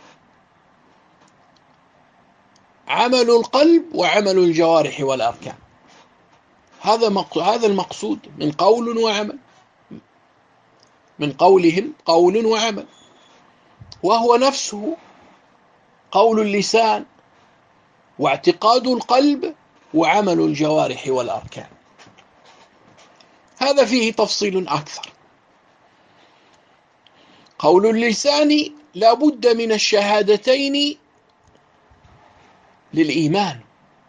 عمل القلب وعمل الجوارح والأركان. هذا هذا المقصود من قول وعمل، من قولهم قول وعمل، وهو نفسه قول اللسان واعتقاد القلب وعمل الجوارح والأركان. هذا فيه تفصيل أكثر. قول اللسان لا بد من الشهادتين للإيمان،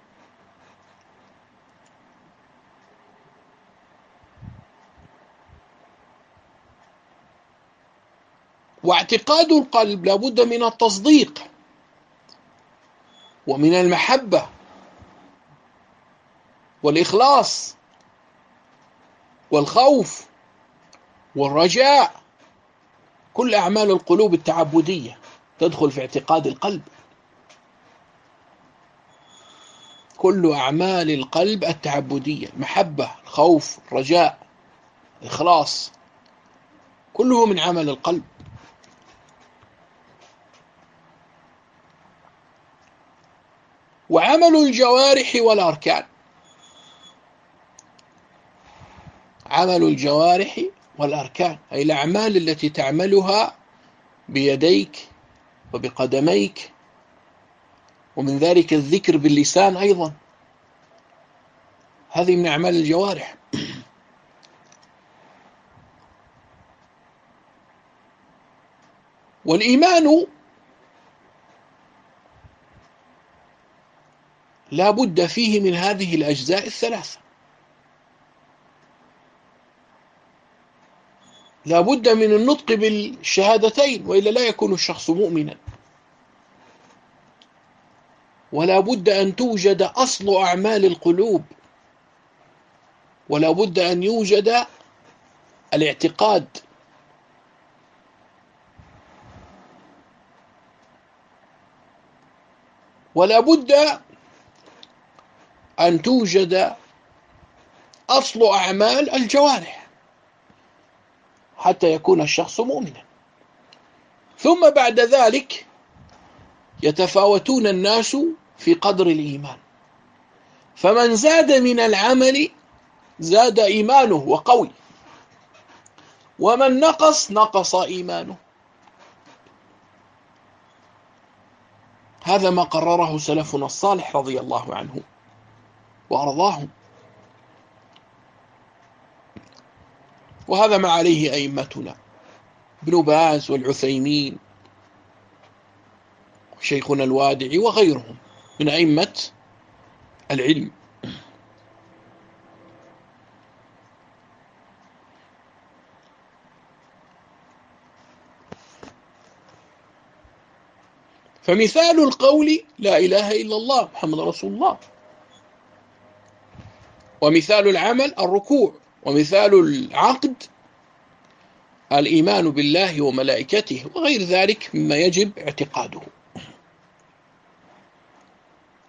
واعتقاد القلب لا بد من التصديق ومن المحبة والإخلاص والخوف والرجاء، كل أعمال القلوب التعبدية تدخل في اعتقاد القلب، كل أعمال القلب التعبدية، محبة، خوف، رجاء، إخلاص، كله من عمل القلب. وعمل الجوارح والأركان، عمل الجوارح والأركان أي الأعمال التي تعملها بيديك وبقدميك، ومن ذلك الذكر باللسان أيضا، هذه من أعمال الجوارح. والإيمان لا بد فيه من هذه الأجزاء الثلاثة، لا بد من النطق بالشهادتين وإلا لا يكون الشخص مؤمنا، ولا بد أن توجد أصل أعمال القلوب، ولا بد أن يوجد الاعتقاد، ولا بد أن توجد أصل أعمال الجوارح حتى يكون الشخص مؤمنا. ثم بعد ذلك يتفاوتون الناس في قدر الإيمان، فمن زاد من العمل زاد إيمانه وقوي، ومن نقص نقص إيمانه. هذا ما قرره سلفنا الصالح رضي الله عنه وأرضاهم، وهذا ما عليه أئمتنا ابن باز والعثيمين وشيخنا الوادعي وغيرهم من أئمة العلم. فمثال القول لا إله إلا الله محمد رسول الله، ومثال العمل الركوع، ومثال العقد الإيمان بالله وملائكته وغير ذلك مما يجب اعتقاده.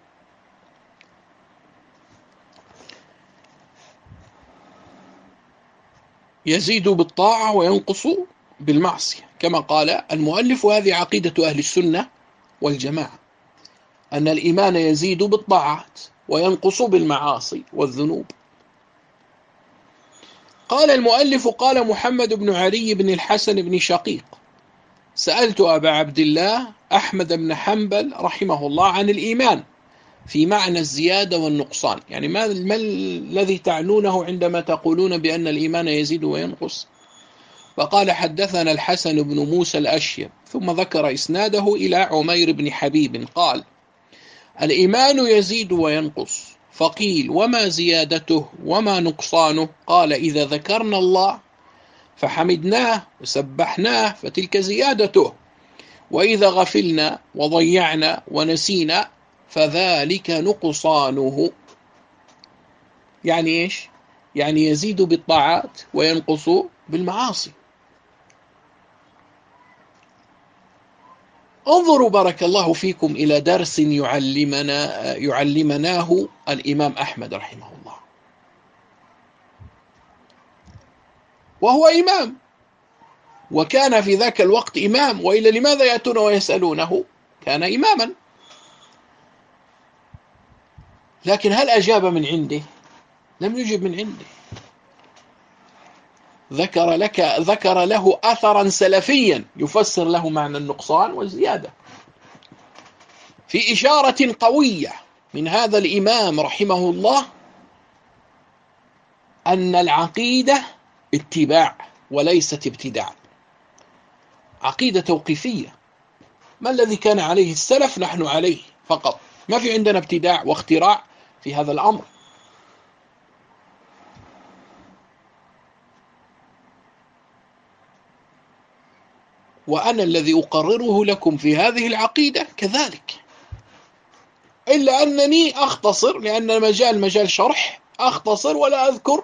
يزيد بالطاعة وينقص بالمعصية، كما قال المؤلف. وهذه عقيدة أهل السنة والجماعة، أن الإيمان يزيد بالطاعات وينقص بالمعاصي والذنوب. قال المؤلف: قال محمد بن علي بن الحسن بن شقيق: سألت أبا عبد الله أحمد بن حنبل رحمه الله عن الإيمان في معنى الزيادة والنقصان، يعني ما, ما الذي تعنونه عندما تقولون بأن الإيمان يزيد وينقص؟ فقال: حدثنا الحسن بن موسى الأشيب، ثم ذكر إسناده إلى عمير بن حبيب قال: الإيمان يزيد وينقص. فقيل: وما زيادته وما نقصانه؟ قال: إذا ذكرنا الله فحمدناه وسبحناه فتلك زيادته، وإذا غفلنا وضيعنا ونسينا فذلك نقصانه. يعني إيش؟ يعني يزيد بالطاعات وينقص بالمعاصي. انظروا بارك الله فيكم إلى درس يعلمنا يعلمناه الإمام أحمد رحمه الله، وهو إمام، وكان في ذاك الوقت إمام، وإلا لماذا يأتون ويسألونه؟ كان إماما. لكن هل أجاب من عنده؟ لم يجب من عنده. ذكر لك ذكر له أثرا سلفيا يفسر له معنى النقصان والزيادة، في إشارة قوية من هذا الإمام رحمه الله أن العقيدة اتباع وليست ابتداع، عقيدة توقيفية. ما الذي كان عليه السلف نحن عليه فقط، ما في عندنا ابتداع واختراع في هذا الأمر. وأنا الذي أقرره لكم في هذه العقيدة كذلك، إلا أنني أختصر، لأن المجال مجال شرح، أختصر ولا أذكر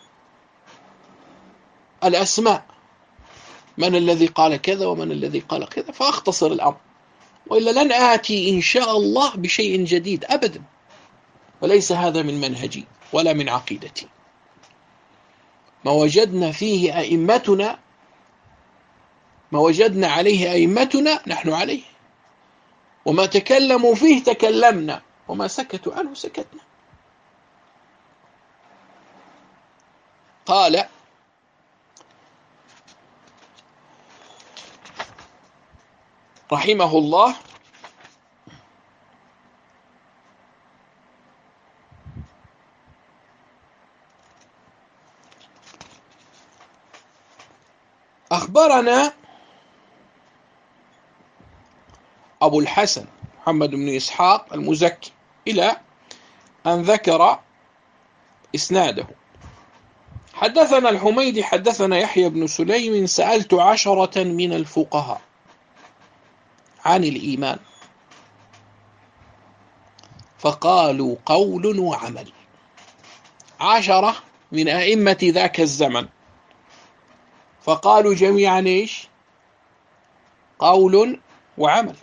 الأسماء، من الذي قال كذا ومن الذي قال كذا، فأختصر الأمر، وإلا لن آتي إن شاء الله بشيء جديد أبدا، وليس هذا من منهجي ولا من عقيدتي. ما وجدنا فيه أئمتنا، ما وجدنا عليه أئمتنا نحن عليه، وما تكلموا فيه تكلمنا، وما سكتوا عنه سكتنا. قال: رحمه الله: أخبرنا أبو الحسن محمد بن إسحاق المزكي إلى أن ذكر إسناده. حدثنا الحميدي حدثنا يحيى بن سليم: سألت عشرة من الفقهاء عن الإيمان فقالوا قول وعمل. عشرة من أئمة ذاك الزمن فقالوا جميعا إيش؟ قول وعمل.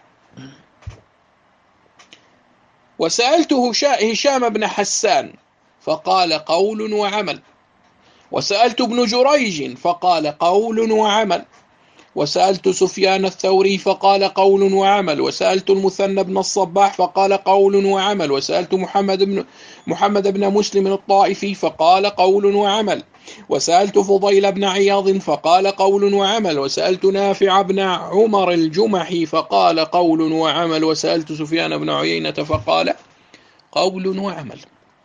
وسألته هشام بن حسان فقال قول وعمل. وسألت ابن جريج فقال قول وعمل. وسألت سفيان الثوري فقال قول وعمل. وسألت المثنى بن الصباح فقال قول وعمل. وسألت محمد بن محمد بن مسلم الطائفي فقال قول وعمل. وسألت فضيل بن عياض فقال قول وعمل. وسألت نافع بن عمر الجمحي فقال قول وعمل. وسألت سفيان بن عيينة فقال قول وعمل.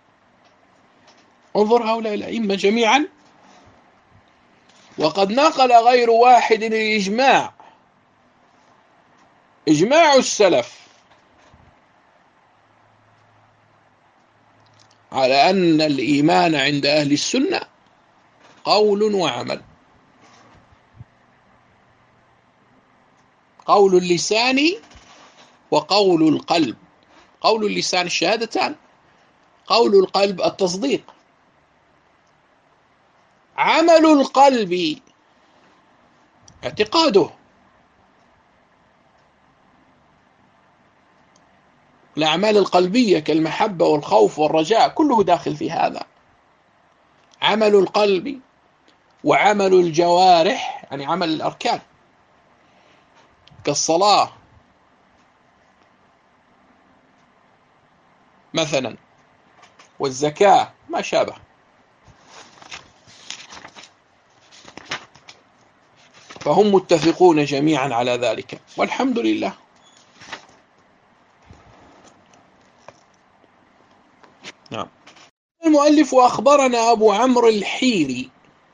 انظر هؤلاء الأئمة جميعا، وقد نقل غير واحد الإجماع، إجماع السلف على أن الإيمان عند أهل السنة قول وعمل. قول اللسان وقول القلب. قول اللسان الشهادتان، قول القلب التصديق. عمل القلب اعتقاده. الأعمال القلبية كالمحبة والخوف والرجاء كله داخل في هذا. عمل القلب وعمل الجوارح يعني عمل الأركان كالصلاة مثلا والزكاة ما شابه. فهم متفقون جميعا على ذلك والحمد لله. نعم. المؤلف أخبرنا أبو عمرو الحيري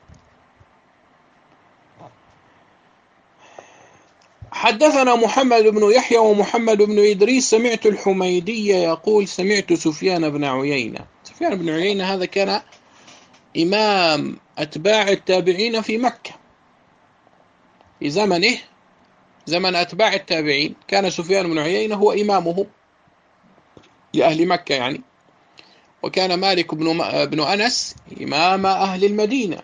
حدثنا محمد بن يحيى ومحمد بن إدريس سمعت الحميدي يقول سمعت سفيان بن عيينة. سفيان بن عيينة هذا كان إمام أتباع التابعين في مكة في زمنه، زمن أتباع التابعين كان سفيان بن عيينة هو إمامه لأهل مكة يعني. وكان مالك بن, بن أنس إمام أهل المدينة،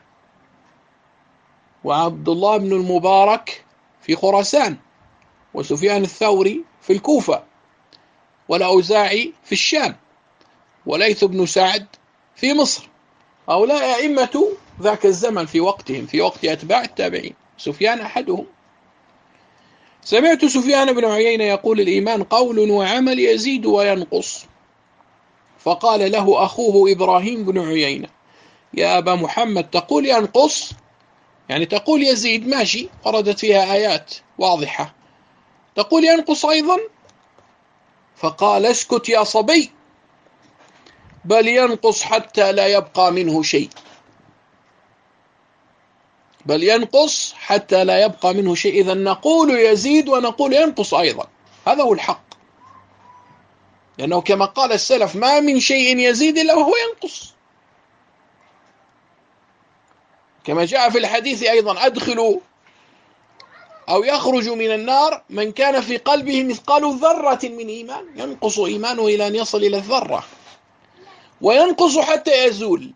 وعبد الله بن المبارك في خراسان، وسفيان الثوري في الكوفة، والأوزاعي في الشام، وليث بن سعد في مصر. هؤلاء أئمة ذاك الزمن في وقتهم، في وقت أتباع التابعين، سفيان أحدهم. سمعت سفيان بن عيينة يقول الإيمان قول وعمل يزيد وينقص. فقال له أخوه إبراهيم بن عيينة يا أبا محمد تقول ينقص؟ يعني تقول يزيد ماشي، وردت فيها آيات واضحة، تقول ينقص أيضا؟ فقال اسكت يا صبي، بل ينقص حتى لا يبقى منه شيء، بل ينقص حتى لا يبقى منه شيء. إذا نقول يزيد ونقول ينقص أيضا، هذا هو الحق، لأنه كما قال السلف ما من شيء يزيد إلا وهو ينقص. كما جاء في الحديث أيضا أدخلوا أو يخرج من النار من كان في قلبه مثقال ذرة من إيمان، ينقص إيمانه إلى أن يصل إلى الذرة، وينقص حتى يزول،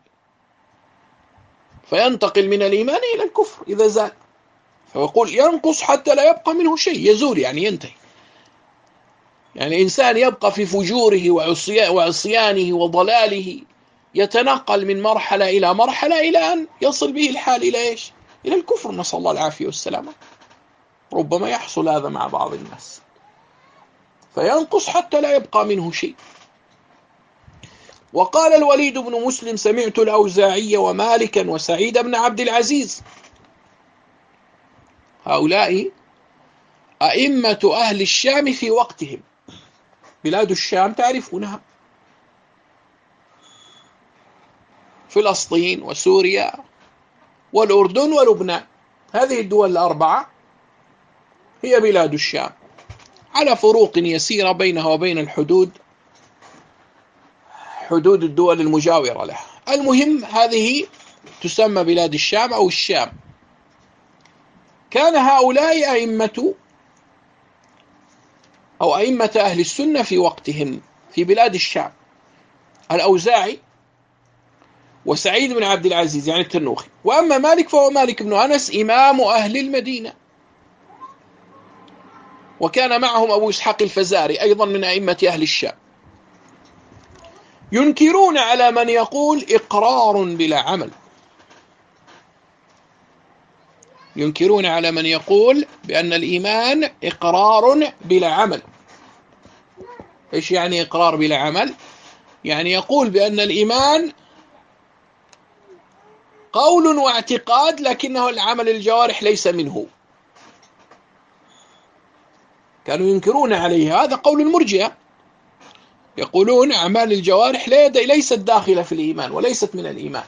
فينتقل من الإيمان إلى الكفر إذا زال. فيقول ينقص حتى لا يبقى منه شيء، يزول يعني ينتهي. يعني إنسان يبقى في فجوره وعصيانه وضلاله، يتنقل من مرحلة إلى مرحلة إلى أن يصل به الحال إلى إيش؟ إلى الكفر، نسأل الله العافية والسلامة. ربما يحصل هذا مع بعض الناس، فينقص حتى لا يبقى منه شيء. وقال الوليد بن مسلم سمعت الأوزاعي ومالكا وسعيد بن عبد العزيز، هؤلاء أئمة أهل الشام في وقتهم، بلاد الشام تعرفونها، فلسطين وسوريا والأردن ولبنان، هذه الدول الأربعة هي بلاد الشام، على فروق يسيرة بينها وبين الحدود، حدود الدول المجاورة لها. المهم هذه تسمى بلاد الشام أو الشام. كان هؤلاء أئمة أو أئمة أهل السنة في وقتهم في بلاد الشام، الأوزاعي وسعيد بن عبد العزيز يعني التنوخي. وأما مالك فهو مالك بن أنس إمام أهل المدينة، وكان معهم أبو إسحاق الفزاري أيضا من أئمة أهل الشام. ينكرون على من يقول إقرار بلا عمل، ينكرون على من يقول بأن الإيمان إقرار بلا عمل. إيش يعني إقرار بلا عمل؟ يعني يقول بأن الإيمان قول واعتقاد لكنه العمل الجوارح ليس منه. كانوا ينكرون عليه، هذا قول المرجئة، يقولون أعمال الجوارح ليست داخلة في الإيمان وليست من الإيمان،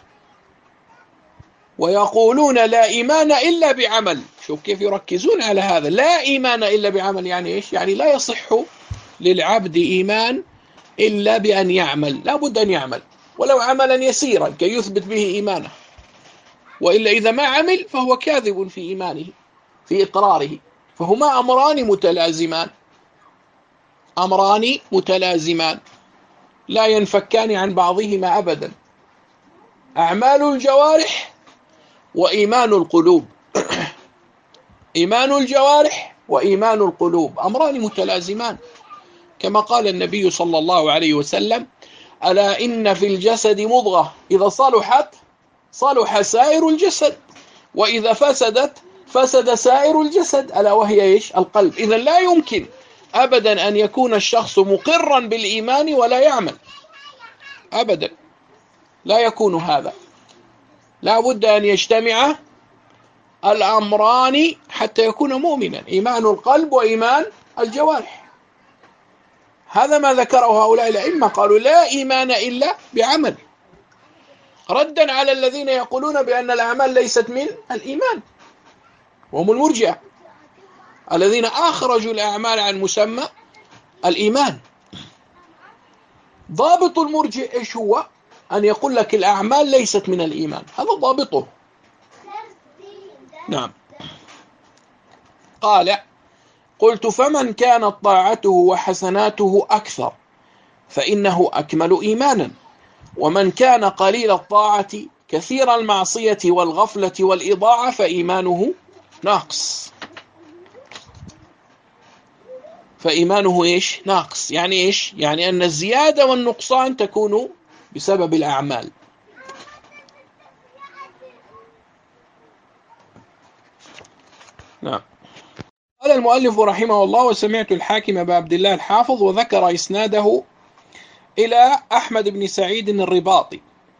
ويقولون لا إيمان إلا بعمل. شوف كيف يركزون على هذا، لا إيمان إلا بعمل، يعني إيش؟ يعني لا يصح للعبد إيمان إلا بأن يعمل، لا بد أن يعمل ولو عملا يسيرا كي يثبت به إيمانه، وإلا إذا ما عمل فهو كاذب في إيمانه في إقراره. فهما أمران متلازمان، أمران متلازمان لا ينفكان عن بعضهما أبدا، أعمال الجوارح وإيمان القلوب إيمان الجوارح وإيمان القلوب أمران متلازمان، كما قال النبي صلى الله عليه وسلم ألا إن في الجسد مضغة إذا صلحت صلح سائر الجسد وإذا فسدت فسد سائر الجسد ألا وهي إيش؟ القلب. إذن لا يمكن أبدا أن يكون الشخص مقرا بالإيمان ولا يعمل، أبدا لا يكون هذا. لا بد أن يجتمع الأمران حتى يكون مؤمنا، إيمان القلب وإيمان الجوارح. هذا ما ذكره هؤلاء الأئمة، قالوا لا إيمان إلا بعمل، ردا على الذين يقولون بأن الأعمال ليست من الإيمان، وهم المرجئة الذين أخرجوا الأعمال عن مسمى الإيمان. ضابط المرجئ إيش هو؟ أن يقول لك الأعمال ليست من الإيمان، هذا ضابطه. نعم. قال: قلت: فمن كانت طاعته وحسناته أكثر فإنه أكمل إيمانا، ومن كان قليل الطاعة كثير المعصية والغفلة والإضاعة فإيمانه ناقص. فإيمانه إيش؟ ناقص. يعني إيش؟ يعني أن الزيادة والنقصان تكون بسبب الأعمال. نعم. قال المؤلف رحمه الله: وسمعت الحاكم أبا عبد الله الحافظ وذكر إسناده إلى أحمد بن سعيد الرباطي،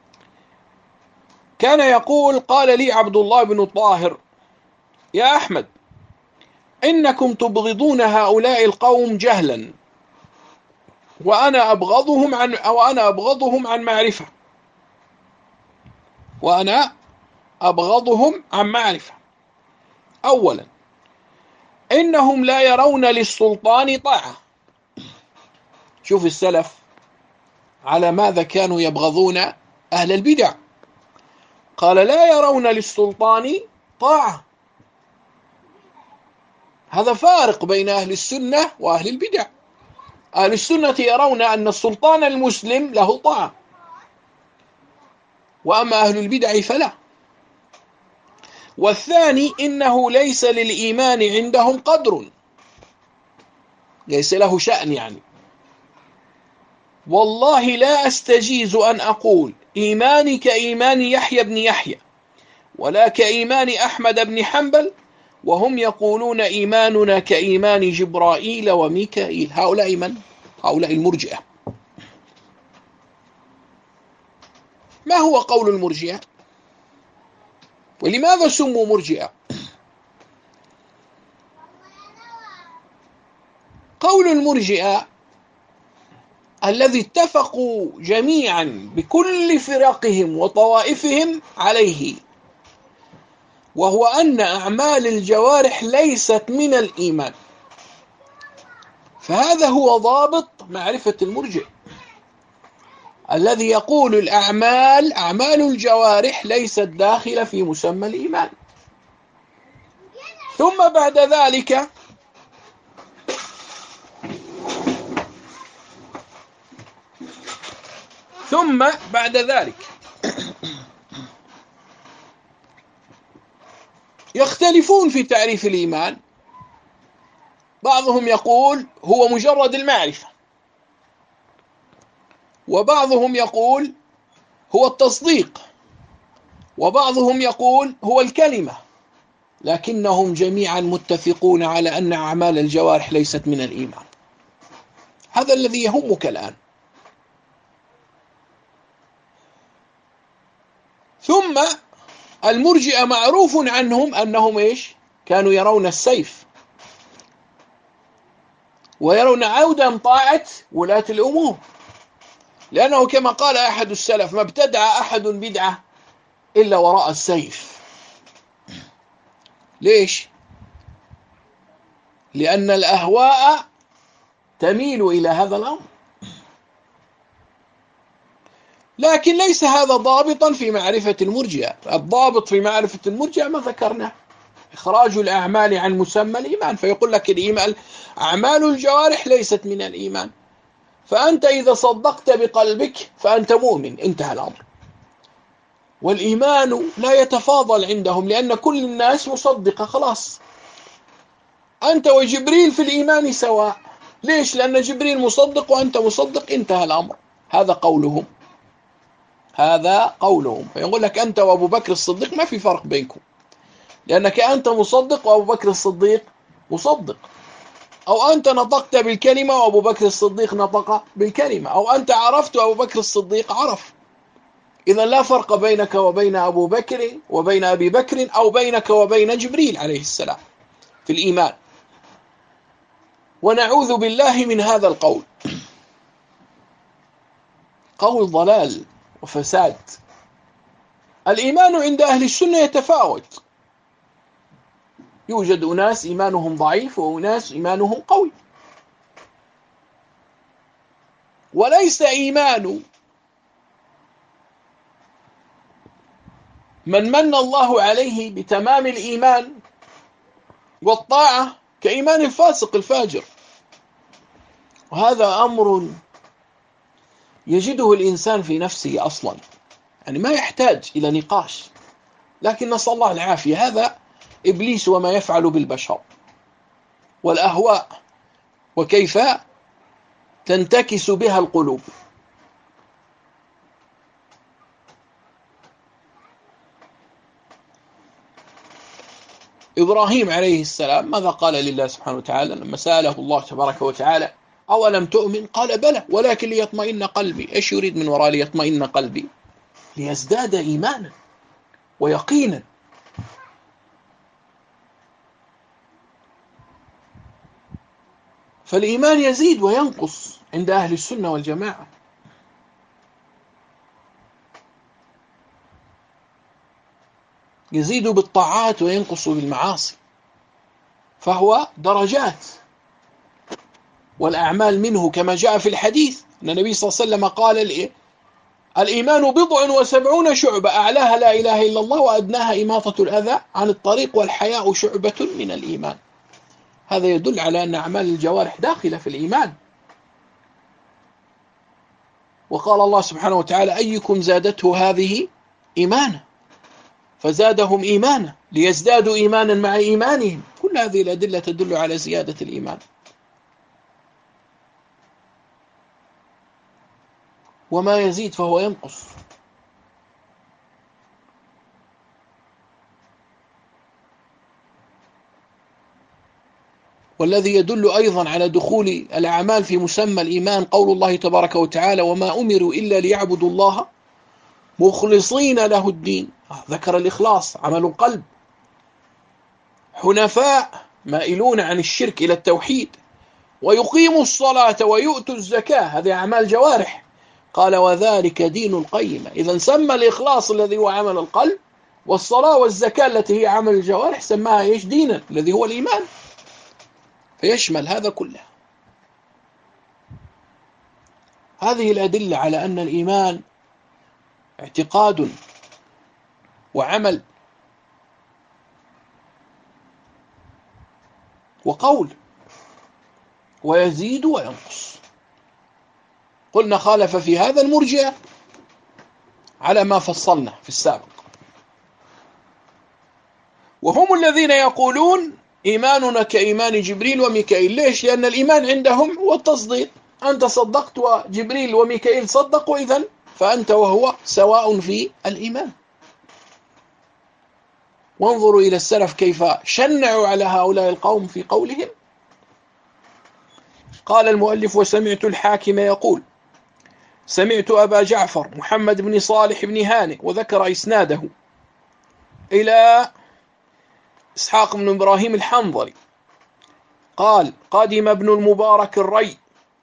كان يقول: قال لي عبد الله بن طاهر: يا أحمد، إنكم تبغضون هؤلاء القوم جهلا، وأنا أبغضهم عن أو أنا أبغضهم عن معرفة وأنا أبغضهم عن معرفة. أولا، إنهم لا يرون للسلطان طاعة. شوف السلف على ماذا كانوا يبغضون أهل البدع، قال: لا يرون للسلطان طاعة. هذا فارق بين أهل السنة وأهل البدع. أهل السنة يرون أن السلطان المسلم له طاعة، وأما أهل البدع فلا. والثاني، إنه ليس للإيمان عندهم قدر، ليس له شأن. يعني والله لا أستجيز أن أقول إيماني كإيمان يحيى بن يحيى ولا كإيمان أحمد بن حنبل، وهم يقولون إيماننا كإيمان جبرائيل وميكائيل. هؤلاء من؟ هؤلاء المرجئة. ما هو قول المرجئة؟ ولماذا سموا مرجئة؟ قول المرجئة الذي اتفقوا جميعا بكل فرقهم وطوائفهم عليه، وهو أن أعمال الجوارح ليست من الإيمان. فهذا هو ضابط معرفة المرجئ، الذي يقول الأعمال أعمال الجوارح ليست داخلة في مسمى الإيمان. ثم بعد ذلك ثم بعد ذلك يختلفون في تعريف الإيمان. بعضهم يقول هو مجرد المعرفة، وبعضهم يقول هو التصديق، وبعضهم يقول هو الكلمة، لكنهم جميعا متفقون على أن أعمال الجوارح ليست من الإيمان. هذا الذي يهمك الآن. ثم المرجئة معروف عنهم أنهم إيش؟ كانوا يرون السيف، ويرون عودة طاعة ولاة الأمور، لأنه كما قال أحد السلف: ما ابتدع أحد بدعة إلا وراء السيف. ليش؟ لأن الأهواء تميل إلى هذا الأمر. لكن ليس هذا ضابطا في معرفة المرجئة. الضابط في معرفة المرجئة ما ذكرنا: إخراج الأعمال عن مسمى الإيمان. فيقول لك الإيمان أعمال الجوارح ليست من الإيمان، فأنت إذا صدقت بقلبك فأنت مؤمن، انتهى الأمر. والإيمان لا يتفاضل عندهم، لأن كل الناس مصدقة خلاص. أنت وجبريل في الإيمان سواء. ليش؟ لأن جبريل مصدق وأنت مصدق، انتهى الأمر. هذا قولهم هذا قولهم فيقول لك أنت وأبو بكر الصديق ما في فرق بينكم، لأنك أنت مصدق وأبو بكر الصديق مصدق، أو أنت نطقت بالكلمة وأبو بكر الصديق نطق بالكلمة، أو أنت عرفت وأبو بكر الصديق عرف. إذا لا فرق بينك وبين أبو بكر وبين أبي بكر أو بينك وبين جبريل عليه السلام في الإيمان. ونعوذ بالله من هذا القول، قول ضلال وفساد. الإيمان عند أهل السنة يتفاوت، يوجد أناس إيمانهم ضعيف وأناس إيمانهم قوي، وليس إيمان من من الله عليه بتمام الإيمان والطاعة كإيمان الفاسق الفاجر. وهذا أمر يجده الإنسان في نفسه أصلا، يعني ما يحتاج إلى نقاش، لكن نسأل الله العافية. هذا إبليس وما يفعل بالبشر والأهواء، وكيف تنتكس بها القلوب. إبراهيم عليه السلام ماذا قال لله سبحانه وتعالى لما سأله الله تبارك وتعالى أولم تؤمن؟ قال بلى ولكن ليطمئن قلبي. إيش يريد من وراء ليطمئن قلبي؟ ليزداد إيمانا ويقينا. فالإيمان يزيد وينقص عند أهل السنة والجماعة. يزيد بالطاعات وينقص بالمعاصي، فهو درجات، والأعمال منه كما جاء في الحديث أن النبي صلى الله عليه وسلم قال الإيمان بضع وسبعون شعبة أعلاها لا إله إلا الله وأدناها إماطة الأذى عن الطريق والحياء شعبة من الإيمان. هذا يدل على أن أعمال الجوارح داخلة في الإيمان. وقال الله سبحانه وتعالى أيكم زادته هذه إيمانا فزادهم إيمانا ليزدادوا إيمانا مع إيمانهم. كل هذه الأدلة تدل على زيادة الإيمان. وما يزيد فهو ينقص. والذي يدل أيضا على دخول الأعمال في مسمى الإيمان قول الله تبارك وتعالى وما أمروا إلا ليعبدوا الله مخلصين له الدين. ذكر الإخلاص عمل القلب، حنفاء مائلون عن الشرك إلى التوحيد، ويقيموا الصلاة ويؤتوا الزكاة، هذه أعمال جوارح. قال وذلك دين القيمة. إذا سمى الإخلاص الذي هو عمل القلب والصلاة والزكاة التي هي عمل الجوارح سماها إيش؟ دينا، الذي هو الإيمان، فيشمل هذا كله. هذه الأدلة على أن الإيمان اعتقاد وعمل وقول، ويزيد وينقص. قلنا خالف في هذا المرجئة على ما فصلنا في السابق، وهم الذين يقولون إيماننا كإيمان جبريل وميكائيل. ليش؟ لأن الإيمان عندهم هو التصديق. أنت صدقت وجبريل وميكائيل صدقوا، إذن فأنت وهو سواء في الإيمان. وانظروا إلى السلف كيف شنعوا على هؤلاء القوم في قولهم. قال المؤلف وسمعت الحاكم يقول سمعت أبا جعفر محمد بن صالح بن هانئ، وذكر إسناده إلى إسحاق بن إبراهيم الحنظلي قال قدم ابن المبارك الري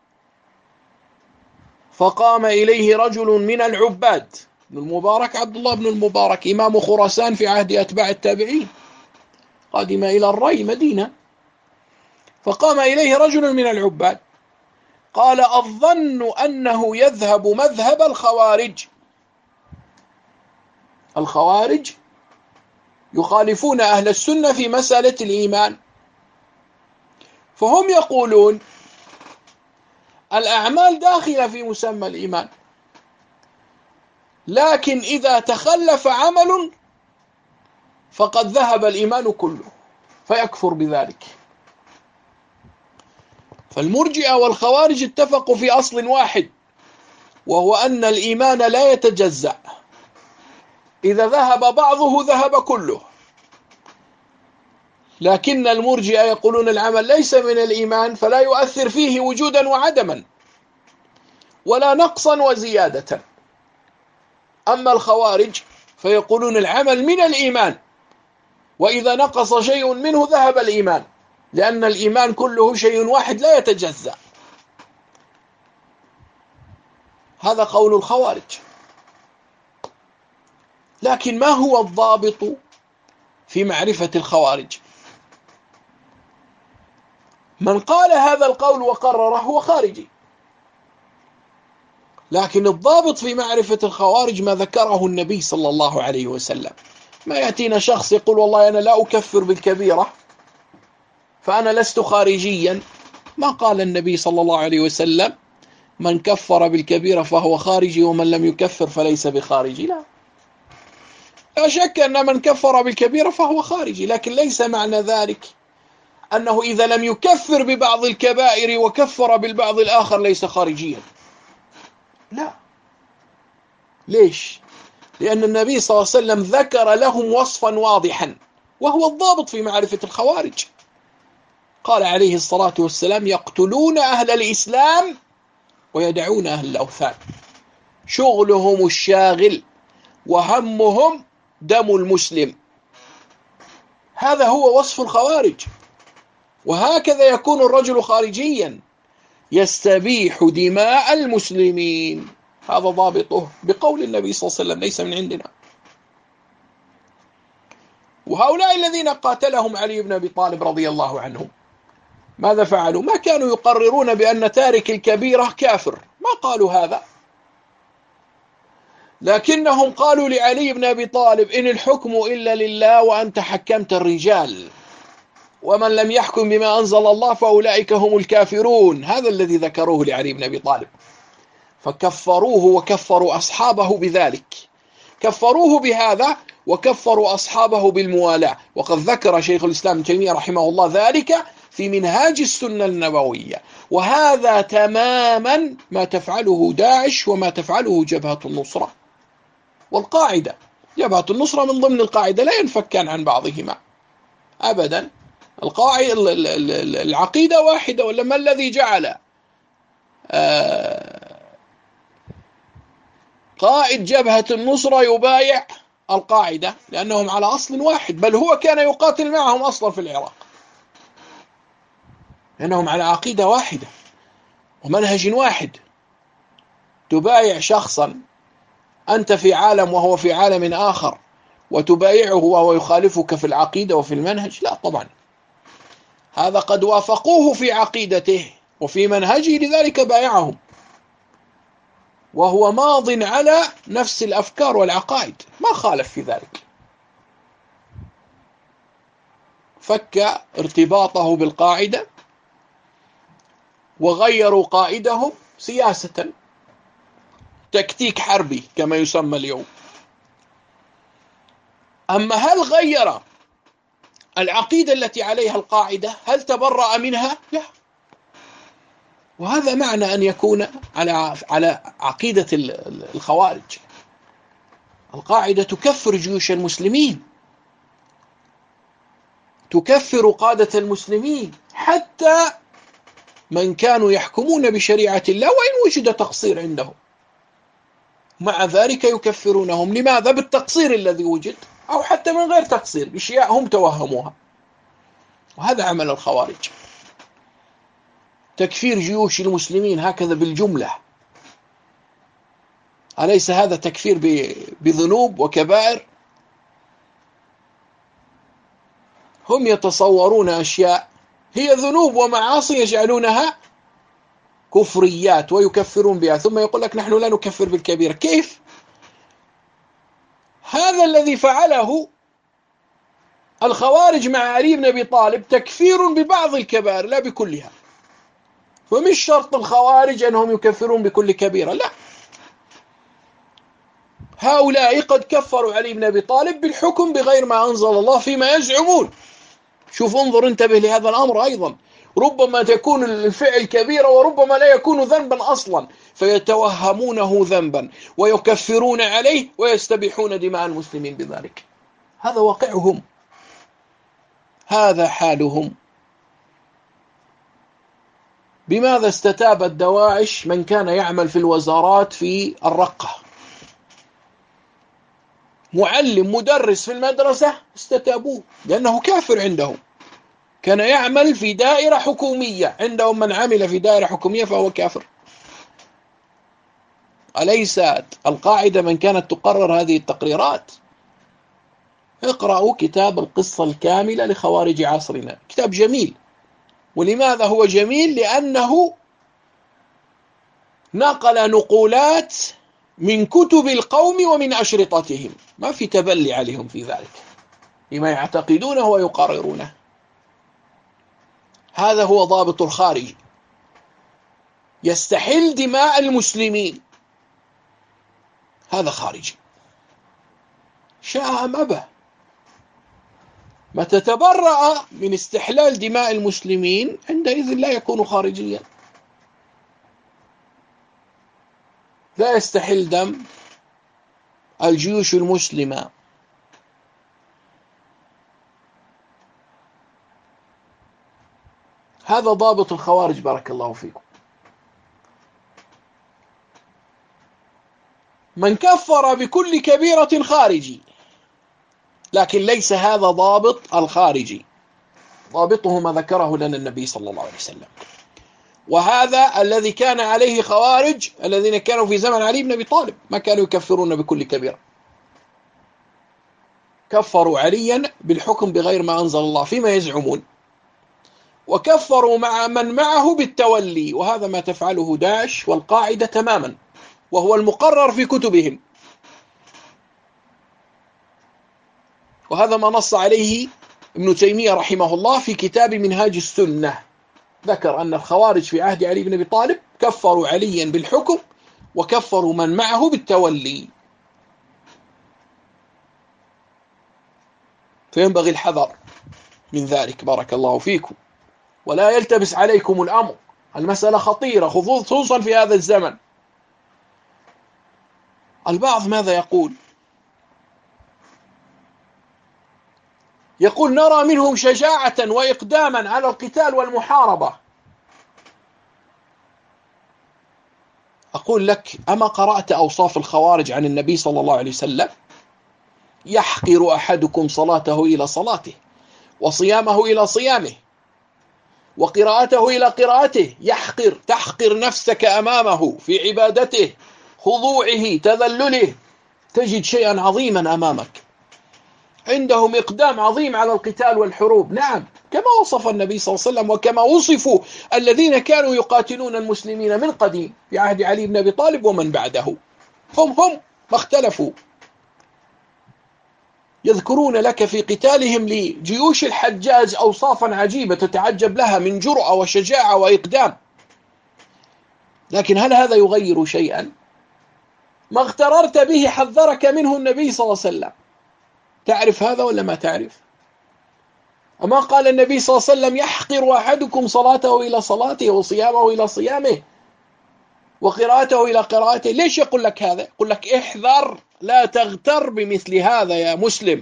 فقام إليه رجل من العباد. ابن المبارك عبد الله بن المبارك إمام خراسان في عهد أتباع التابعين، قدم إلى الري مدينة، فقام إليه رجل من العباد قال الظن أنه يذهب مذهب الخوارج. الخوارج يخالفون أهل السنة في مسألة الإيمان، فهم يقولون الأعمال داخلة في مسمى الإيمان، لكن إذا تخلف عمل فقد ذهب الإيمان كله فيكفر بذلك. فالمرجئة والخوارج اتفقوا في أصل واحد، وهو أن الإيمان لا يتجزأ، إذا ذهب بعضه ذهب كله. لكن المرجئة يقولون العمل ليس من الإيمان فلا يؤثر فيه وجودا وعدما ولا نقصا وزيادة. أما الخوارج فيقولون العمل من الإيمان، وإذا نقص شيء منه ذهب الإيمان، لأن الإيمان كله شيء واحد لا يتجزأ. هذا قول الخوارج. لكن ما هو الضابط في معرفة الخوارج؟ من قال هذا القول وقرره هو خارجي، لكن الضابط في معرفة الخوارج ما ذكره النبي صلى الله عليه وسلم. ما يأتينا شخص يقول والله أنا لا أكفر بالكبيرة فأنا لست خارجيا. ما قال النبي صلى الله عليه وسلم من كفر بالكبيرة فهو خارجي ومن لم يكفر فليس بخارجي. لا لا شك أن من كفر بالكبيرة فهو خارجي، لكن ليس معنى ذلك أنه إذا لم يكفر ببعض الكبائر وكفر بالبعض الآخر ليس خارجيا. لا. ليش؟ لأن النبي صلى الله عليه وسلم ذكر لهم وصفا واضحا وهو الضابط في معرفة الخوارج. قال عليه الصلاة والسلام يقتلون أهل الإسلام ويدعون أهل الأوثان، شغلهم الشاغل وهمهم دم المسلم. هذا هو وصف الخوارج، وهكذا يكون الرجل خارجيا يستبيح دماء المسلمين. هذا ضابطه بقول النبي صلى الله عليه وسلم ليس من عندنا. وهؤلاء الذين قاتلهم علي بن أبي طالب رضي الله عنهم ماذا فعلوا؟ ما كانوا يقررون بأن تارك الكبيرة كافر، ما قالوا هذا، لكنهم قالوا لعلي بن أبي طالب إن الحكم إلا لله وأنت حكمت الرجال، ومن لم يحكم بما أنزل الله فأولئك هم الكافرون. هذا الذي ذكروه لعلي بن أبي طالب، فكفروه وكفروا أصحابه بذلك، كفروه بهذا وكفروا أصحابه بالموالاة. وقد ذكر شيخ الإسلام ابن تيمية رحمه الله ذلك في منهاج السنة النبوية. وهذا تماما ما تفعله داعش وما تفعله جبهة النصرة والقاعدة. جبهة النصرة من ضمن القاعدة لا ينفكان عن بعضهما أبدا. القاعدة العقيدة واحدة، ولما الذي جعل قائد جبهة النصرة يبايع القاعدة لأنهم على أصل واحد، بل هو كان يقاتل معهم أصلا في العراق، لأنهم على عقيدة واحدة ومنهج واحد. تبايع شخصا أنت في عالم وهو في عالم آخر وتبايعه وهو يخالفك في العقيدة وفي المنهج؟ لا طبعا، هذا قد وافقوه في عقيدته وفي منهجه لذلك بايعهم، وهو ماض على نفس الأفكار والعقائد ما خالف في ذلك. فك ارتباطه بالقاعدة وغيروا قائدهم سياسة، تكتيك حربي كما يسمى اليوم. أما هل غير العقيدة التي عليها القاعدة؟ هل تبرأ منها؟ لا. وهذا معنى أن يكون على على عقيدة الخوارج. القاعدة تكفر جيوش المسلمين، تكفر قادة المسلمين، حتى من كانوا يحكمون بشريعة الله وإن وجد تقصير عندهم، مع ذلك يكفرونهم. لماذا؟ بالتقصير الذي وجد، أو حتى من غير تقصير بأشياء هم توهموها. وهذا عمل الخوارج، تكفير جيوش المسلمين هكذا بالجملة. أليس هذا تكفير بذنوب وكبائر؟ هم يتصورون أشياء هي ذنوب ومعاصي يجعلونها كفريات ويكفرون بها، ثم يقول لك نحن لا نكفر بالكبيرة. كيف؟ هذا الذي فعله الخوارج مع علي بن أبي طالب تكفير ببعض الكبائر لا بكلها. فمش شرط الخوارج أنهم يكفرون بكل كبيرة، لا، هؤلاء قد كفروا علي بن أبي طالب بالحكم بغير ما أنزل الله فيما يزعمون. شوف انظر، انتبه لهذا الأمر أيضا، ربما تكون الفعل كبيرة وربما لا يكون ذنبا أصلا، فيتوهمونه ذنبا ويكفرون عليه ويستبيحون دماء المسلمين بذلك. هذا واقعهم، هذا حالهم. بماذا استتابت دواعش من كان يعمل في الوزارات في الرقة؟ معلم مدرس في المدرسة استتابوه لأنه كافر عندهم، كان يعمل في دائرة حكومية، عندهم من عمل في دائرة حكومية فهو كافر. أليست القاعدة من كانت تقرر هذه التقريرات؟ اقرأوا كتاب القصة الكاملة لخوارج عصرنا، كتاب جميل. ولماذا هو جميل؟ لأنه نقل نقولات من كتب القوم ومن أشرطتهم، ما في تبلي عليهم في ذلك، لما يعتقدونه ويقررونه. هذا هو ضابط الخارجي، يستحل دماء المسلمين، هذا خارجي شاء أم أبى. متى تبرأ من استحلال دماء المسلمين عندئذ لا يكون خارجيا، لا يستحل دم الجيوش المسلمة. هذا ضابط الخوارج بارك الله فيكم. من كفر بكل كبيرة خارجي، لكن ليس هذا ضابط الخارجي، ضابطه ما ذكره لنا النبي صلى الله عليه وسلم. وهذا الذي كان عليه خوارج الذين كانوا في زمن علي بن أبي طالب، ما كانوا يكفرون بكل كبيرة، كفروا عليا بالحكم بغير ما أنزل الله فيما يزعمون، وكفروا مع من معه بالتولي، وهذا ما تفعله داعش والقاعدة تماما، وهو المقرر في كتبهم. وهذا ما نص عليه ابن تيمية رحمه الله في كتاب منهاج السنة، ذكر أن الخوارج في عهد علي بن أبي طالب كفروا عليا بالحكم وكفروا من معه بالتولي. فينبغي الحذر من ذلك بارك الله فيكم، ولا يلتبس عليكم الأمر، المسألة خطيرة خصوصا في هذا الزمن. البعض ماذا يقول؟ يقول نرى منهم شجاعة وإقداما على القتال والمحاربة. أقول لك أما قرأت أوصاف الخوارج عن النبي صلى الله عليه وسلم؟ يحقر أحدكم صلاته إلى صلاته، وصيامه إلى صيامه، وقراءته إلى قراءته. يحقر، تحقر نفسك أمامه في عبادته، خضوعه، تذلله، تجد شيئا عظيما أمامك. عندهم إقدام عظيم على القتال والحروب، نعم، كما وصف النبي صلى الله عليه وسلم وكما وصفوا الذين كانوا يقاتلون المسلمين من قديم في عهد علي بن أبي طالب ومن بعده، هم هم ما اختلفوا. يذكرون لك في قتالهم لجيوش الحجاج أوصافا عجيبة تتعجب لها من جرأة وشجاعة وإقدام، لكن هل هذا يغير شيئا؟ ما اغتررت به حذرك منه النبي صلى الله عليه وسلم. تعرف هذا ولا ما تعرف؟ أما قال النبي صلى الله عليه وسلم يحقر أحدكم صلاته إلى صلاته، وصيامه إلى صيامه، وقراءته إلى قراءته. ليش يقول لك هذا؟ يقول لك احذر، لا تغتر بمثل هذا يا مسلم.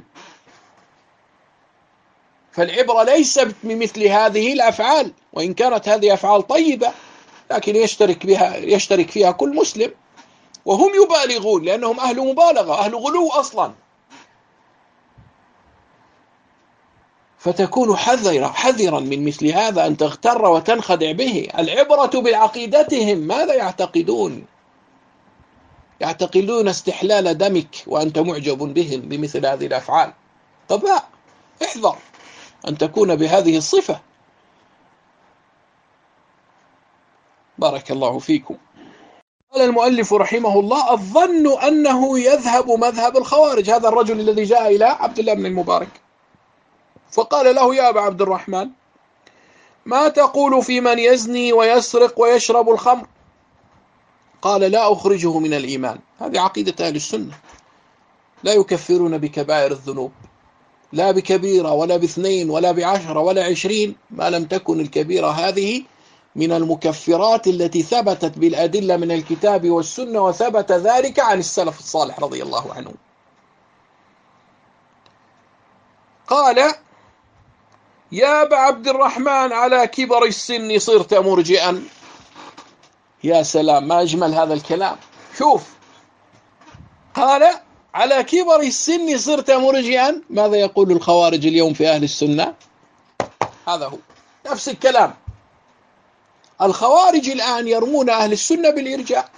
فالعبرة ليس بمثل هذه الأفعال، وإن كانت هذه أفعال طيبة لكن يشترك بها يشترك فيها كل مسلم، وهم يبالغون لأنهم أهل مبالغة، أهل غلو أصلا. فتكون حذرا حذرا من مثل هذا، أن تغتر وتنخدع به. العبرة بعقيدتهم، ماذا يعتقدون؟ يعتقدون استحلال دمك وأنت معجب بهم بمثل هذه الأفعال. طب لا، احذر أن تكون بهذه الصفة. بارك الله فيكم. قال المؤلف رحمه الله: الظن أنه يذهب مذهب الخوارج. هذا الرجل الذي جاء إلى عبد الله بن المبارك فقال له: يا أبا عبد الرحمن، ما تقول في من يزني ويسرق ويشرب الخمر؟ قال: لا أخرجه من الإيمان. هذه عقيدة أهل السنة، لا يكفرون بكبائر الذنوب، لا بكبيرة ولا باثنين ولا بعشرة ولا عشرين، ما لم تكن الكبيرة هذه من المكفرات التي ثبتت بالأدلة من الكتاب والسنة، وثبت ذلك عن السلف الصالح رضي الله عنهم. قال: يا أبا عبد الرحمن على كبر السن صرت مرجئا. يا سلام، ما أجمل هذا الكلام. شوف، قال على كبر السن صرت مرجئا. ماذا يقول الخوارج اليوم في أهل السنة؟ هذا هو نفس الكلام. الخوارج الآن يرمون أهل السنة بالإرجاء.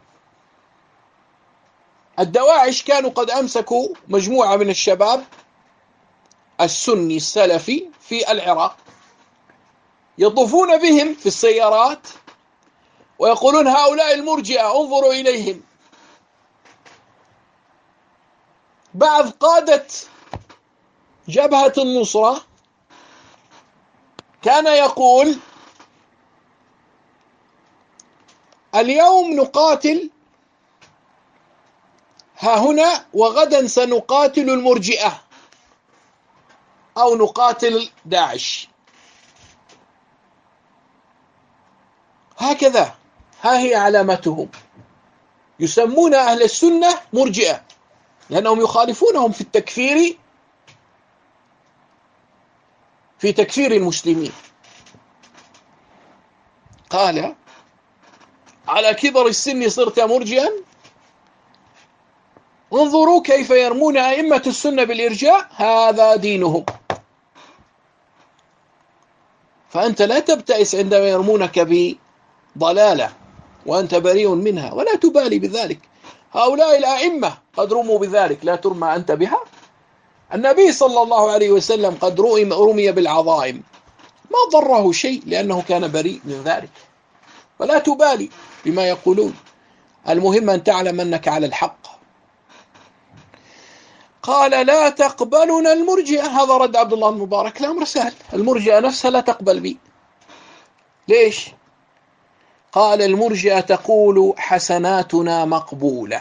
الدواعش كانوا قد أمسكوا مجموعة من الشباب السني السلفي في العراق، يطوفون بهم في السيارات ويقولون هؤلاء المرجئة انظروا إليهم. بعض قادة جبهة النصرة كان يقول اليوم نقاتل ها هنا وغدا سنقاتل المرجئة أو نقاتل داعش. هكذا، ها هي علامتهم. يسمون أهل السنة مرجئة لأنهم يخالفونهم في التكفير في تكفير المسلمين. قال على كبر السن صرت مرجئا. انظروا كيف يرمون أئمة السنة بالإرجاء، هذا دينهم. فأنت لا تبتئس عندما يرمونك بضلالة وأنت بريء منها ولا تبالي بذلك. هؤلاء الأئمة قد رموا بذلك، لا ترمى أنت بها. النبي صلى الله عليه وسلم قد رمي بالعظائم، ما ضره شيء لأنه كان بريء من ذلك. ولا تبالي بما يقولون، المهم أن تعلم أنك على الحق. قال لا تقبلنا المرجئة. هذا رد عبد الله المبارك. الأمر سهل، المرجئة نفسها لا تقبل بي. ليش؟ قال المرجئة تقول حسناتنا مقبولة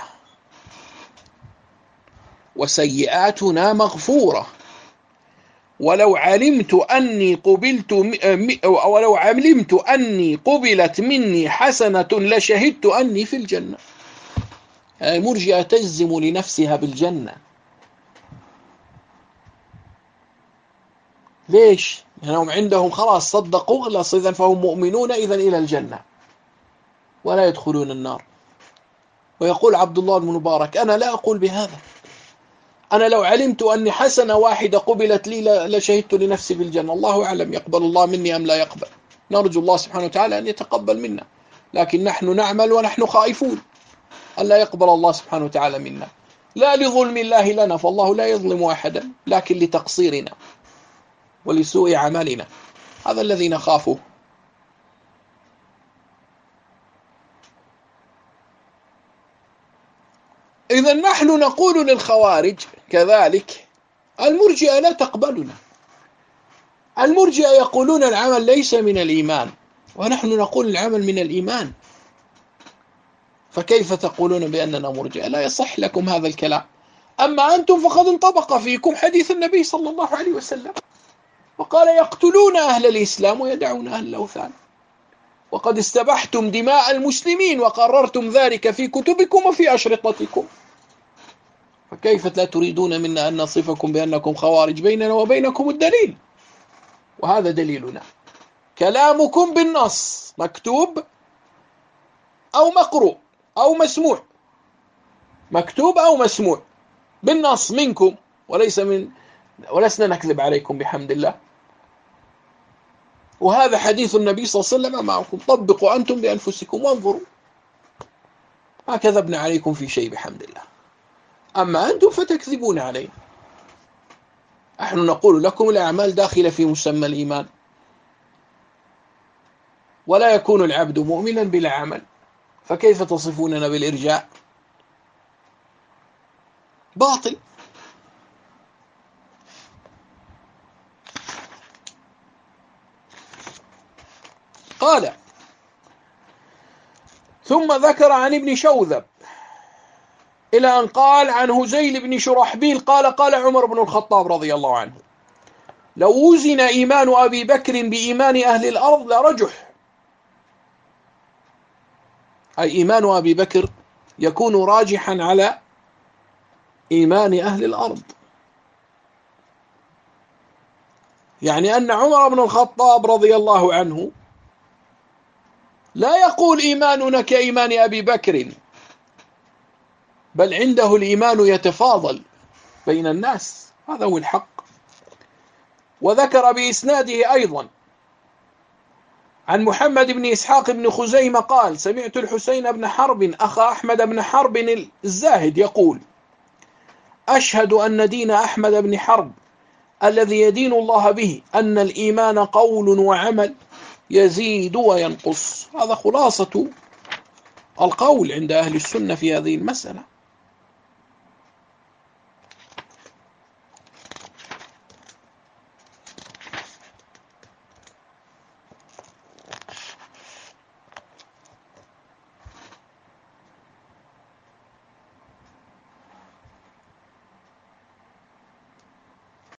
وسيئاتنا مغفورة، ولو علمت أني قبلت ولو علمت أني قبلت مني حسنة لشهدت أني في الجنة. المرجئة تجزم لنفسها بالجنة. ليش؟ لأنهم عندهم خلاص صدقوا خلاص، إذن فهم مؤمنون إذن إلى الجنة ولا يدخلون النار. ويقول عبد الله بن مبارك أنا لا أقول بهذا، أنا لو علمت أني حسنة واحدة قبلت لي لشهدت لنفسي بالجنة. الله أعلم يقبل الله مني أم لا يقبل، نرجو الله سبحانه وتعالى أن يتقبل منا، لكن نحن نعمل ونحن خائفون أن لا يقبل الله سبحانه وتعالى منا، لا لظلم الله لنا، فالله لا يظلم أحدا، لكن لتقصيرنا ولسوء عملنا، هذا الذي نخافه. إذا نحن نقول للخوارج كذلك المرجئة لا تقبلنا. المرجئة يقولون العمل ليس من الإيمان، ونحن نقول العمل من الإيمان، فكيف تقولون بأننا مرجئة؟ لا يصح لكم هذا الكلام. أما أنتم فقد انطبق فيكم حديث النبي صلى الله عليه وسلم، وقال يقتلون أهل الإسلام ويدعون أهل الأوثان، وقد استبحتم دماء المسلمين وقررتم ذلك في كتبكم وفي أشرطتكم، فكيف لا تريدون منا أن نصفكم بأنكم خوارج؟ بيننا وبينكم الدليل، وهذا دليلنا. كلامكم بالنص مكتوب أو مقروء أو مسموع، مكتوب أو مسموع بالنص منكم، وليس من ولسنا نكذب عليكم بحمد الله. وهذا حديث النبي صلى الله عليه وسلم معكم، طبقوا أنتم بأنفسكم وانظروا، ما كذبنا عليكم في شيء بحمد الله. أما أنتم فتكذبون علينا. نحن نقول لكم الأعمال داخلة في مسمى الإيمان، ولا يكون العبد مؤمنا بلا عمل، فكيف تصفوننا بالإرجاء؟ باطل. قال ثم ذكر عن ابن شوذب إلى أن قال عن هزيل بن شرحبيل قال قال عمر بن الخطاب رضي الله عنه لو وزن إيمان أبي بكر بإيمان أهل الأرض لرجح، أي إيمان أبي بكر يكون راجحا على إيمان أهل الأرض. يعني أن عمر بن الخطاب رضي الله عنه لا يقول إيماننا كإيمان أبي بكر، بل عنده الإيمان يتفاضل بين الناس، هذا هو الحق. وذكر بإسناده أيضا عن محمد بن إسحاق بن خزيمة قال: سمعت الحسين بن حرب أخا أحمد بن حرب الزاهد يقول: أشهد أن دين أحمد بن حرب الذي يدين الله به أن الإيمان قول وعمل يزيد وينقص. هذا خلاصة القول عند أهل السنة في هذه المسألة.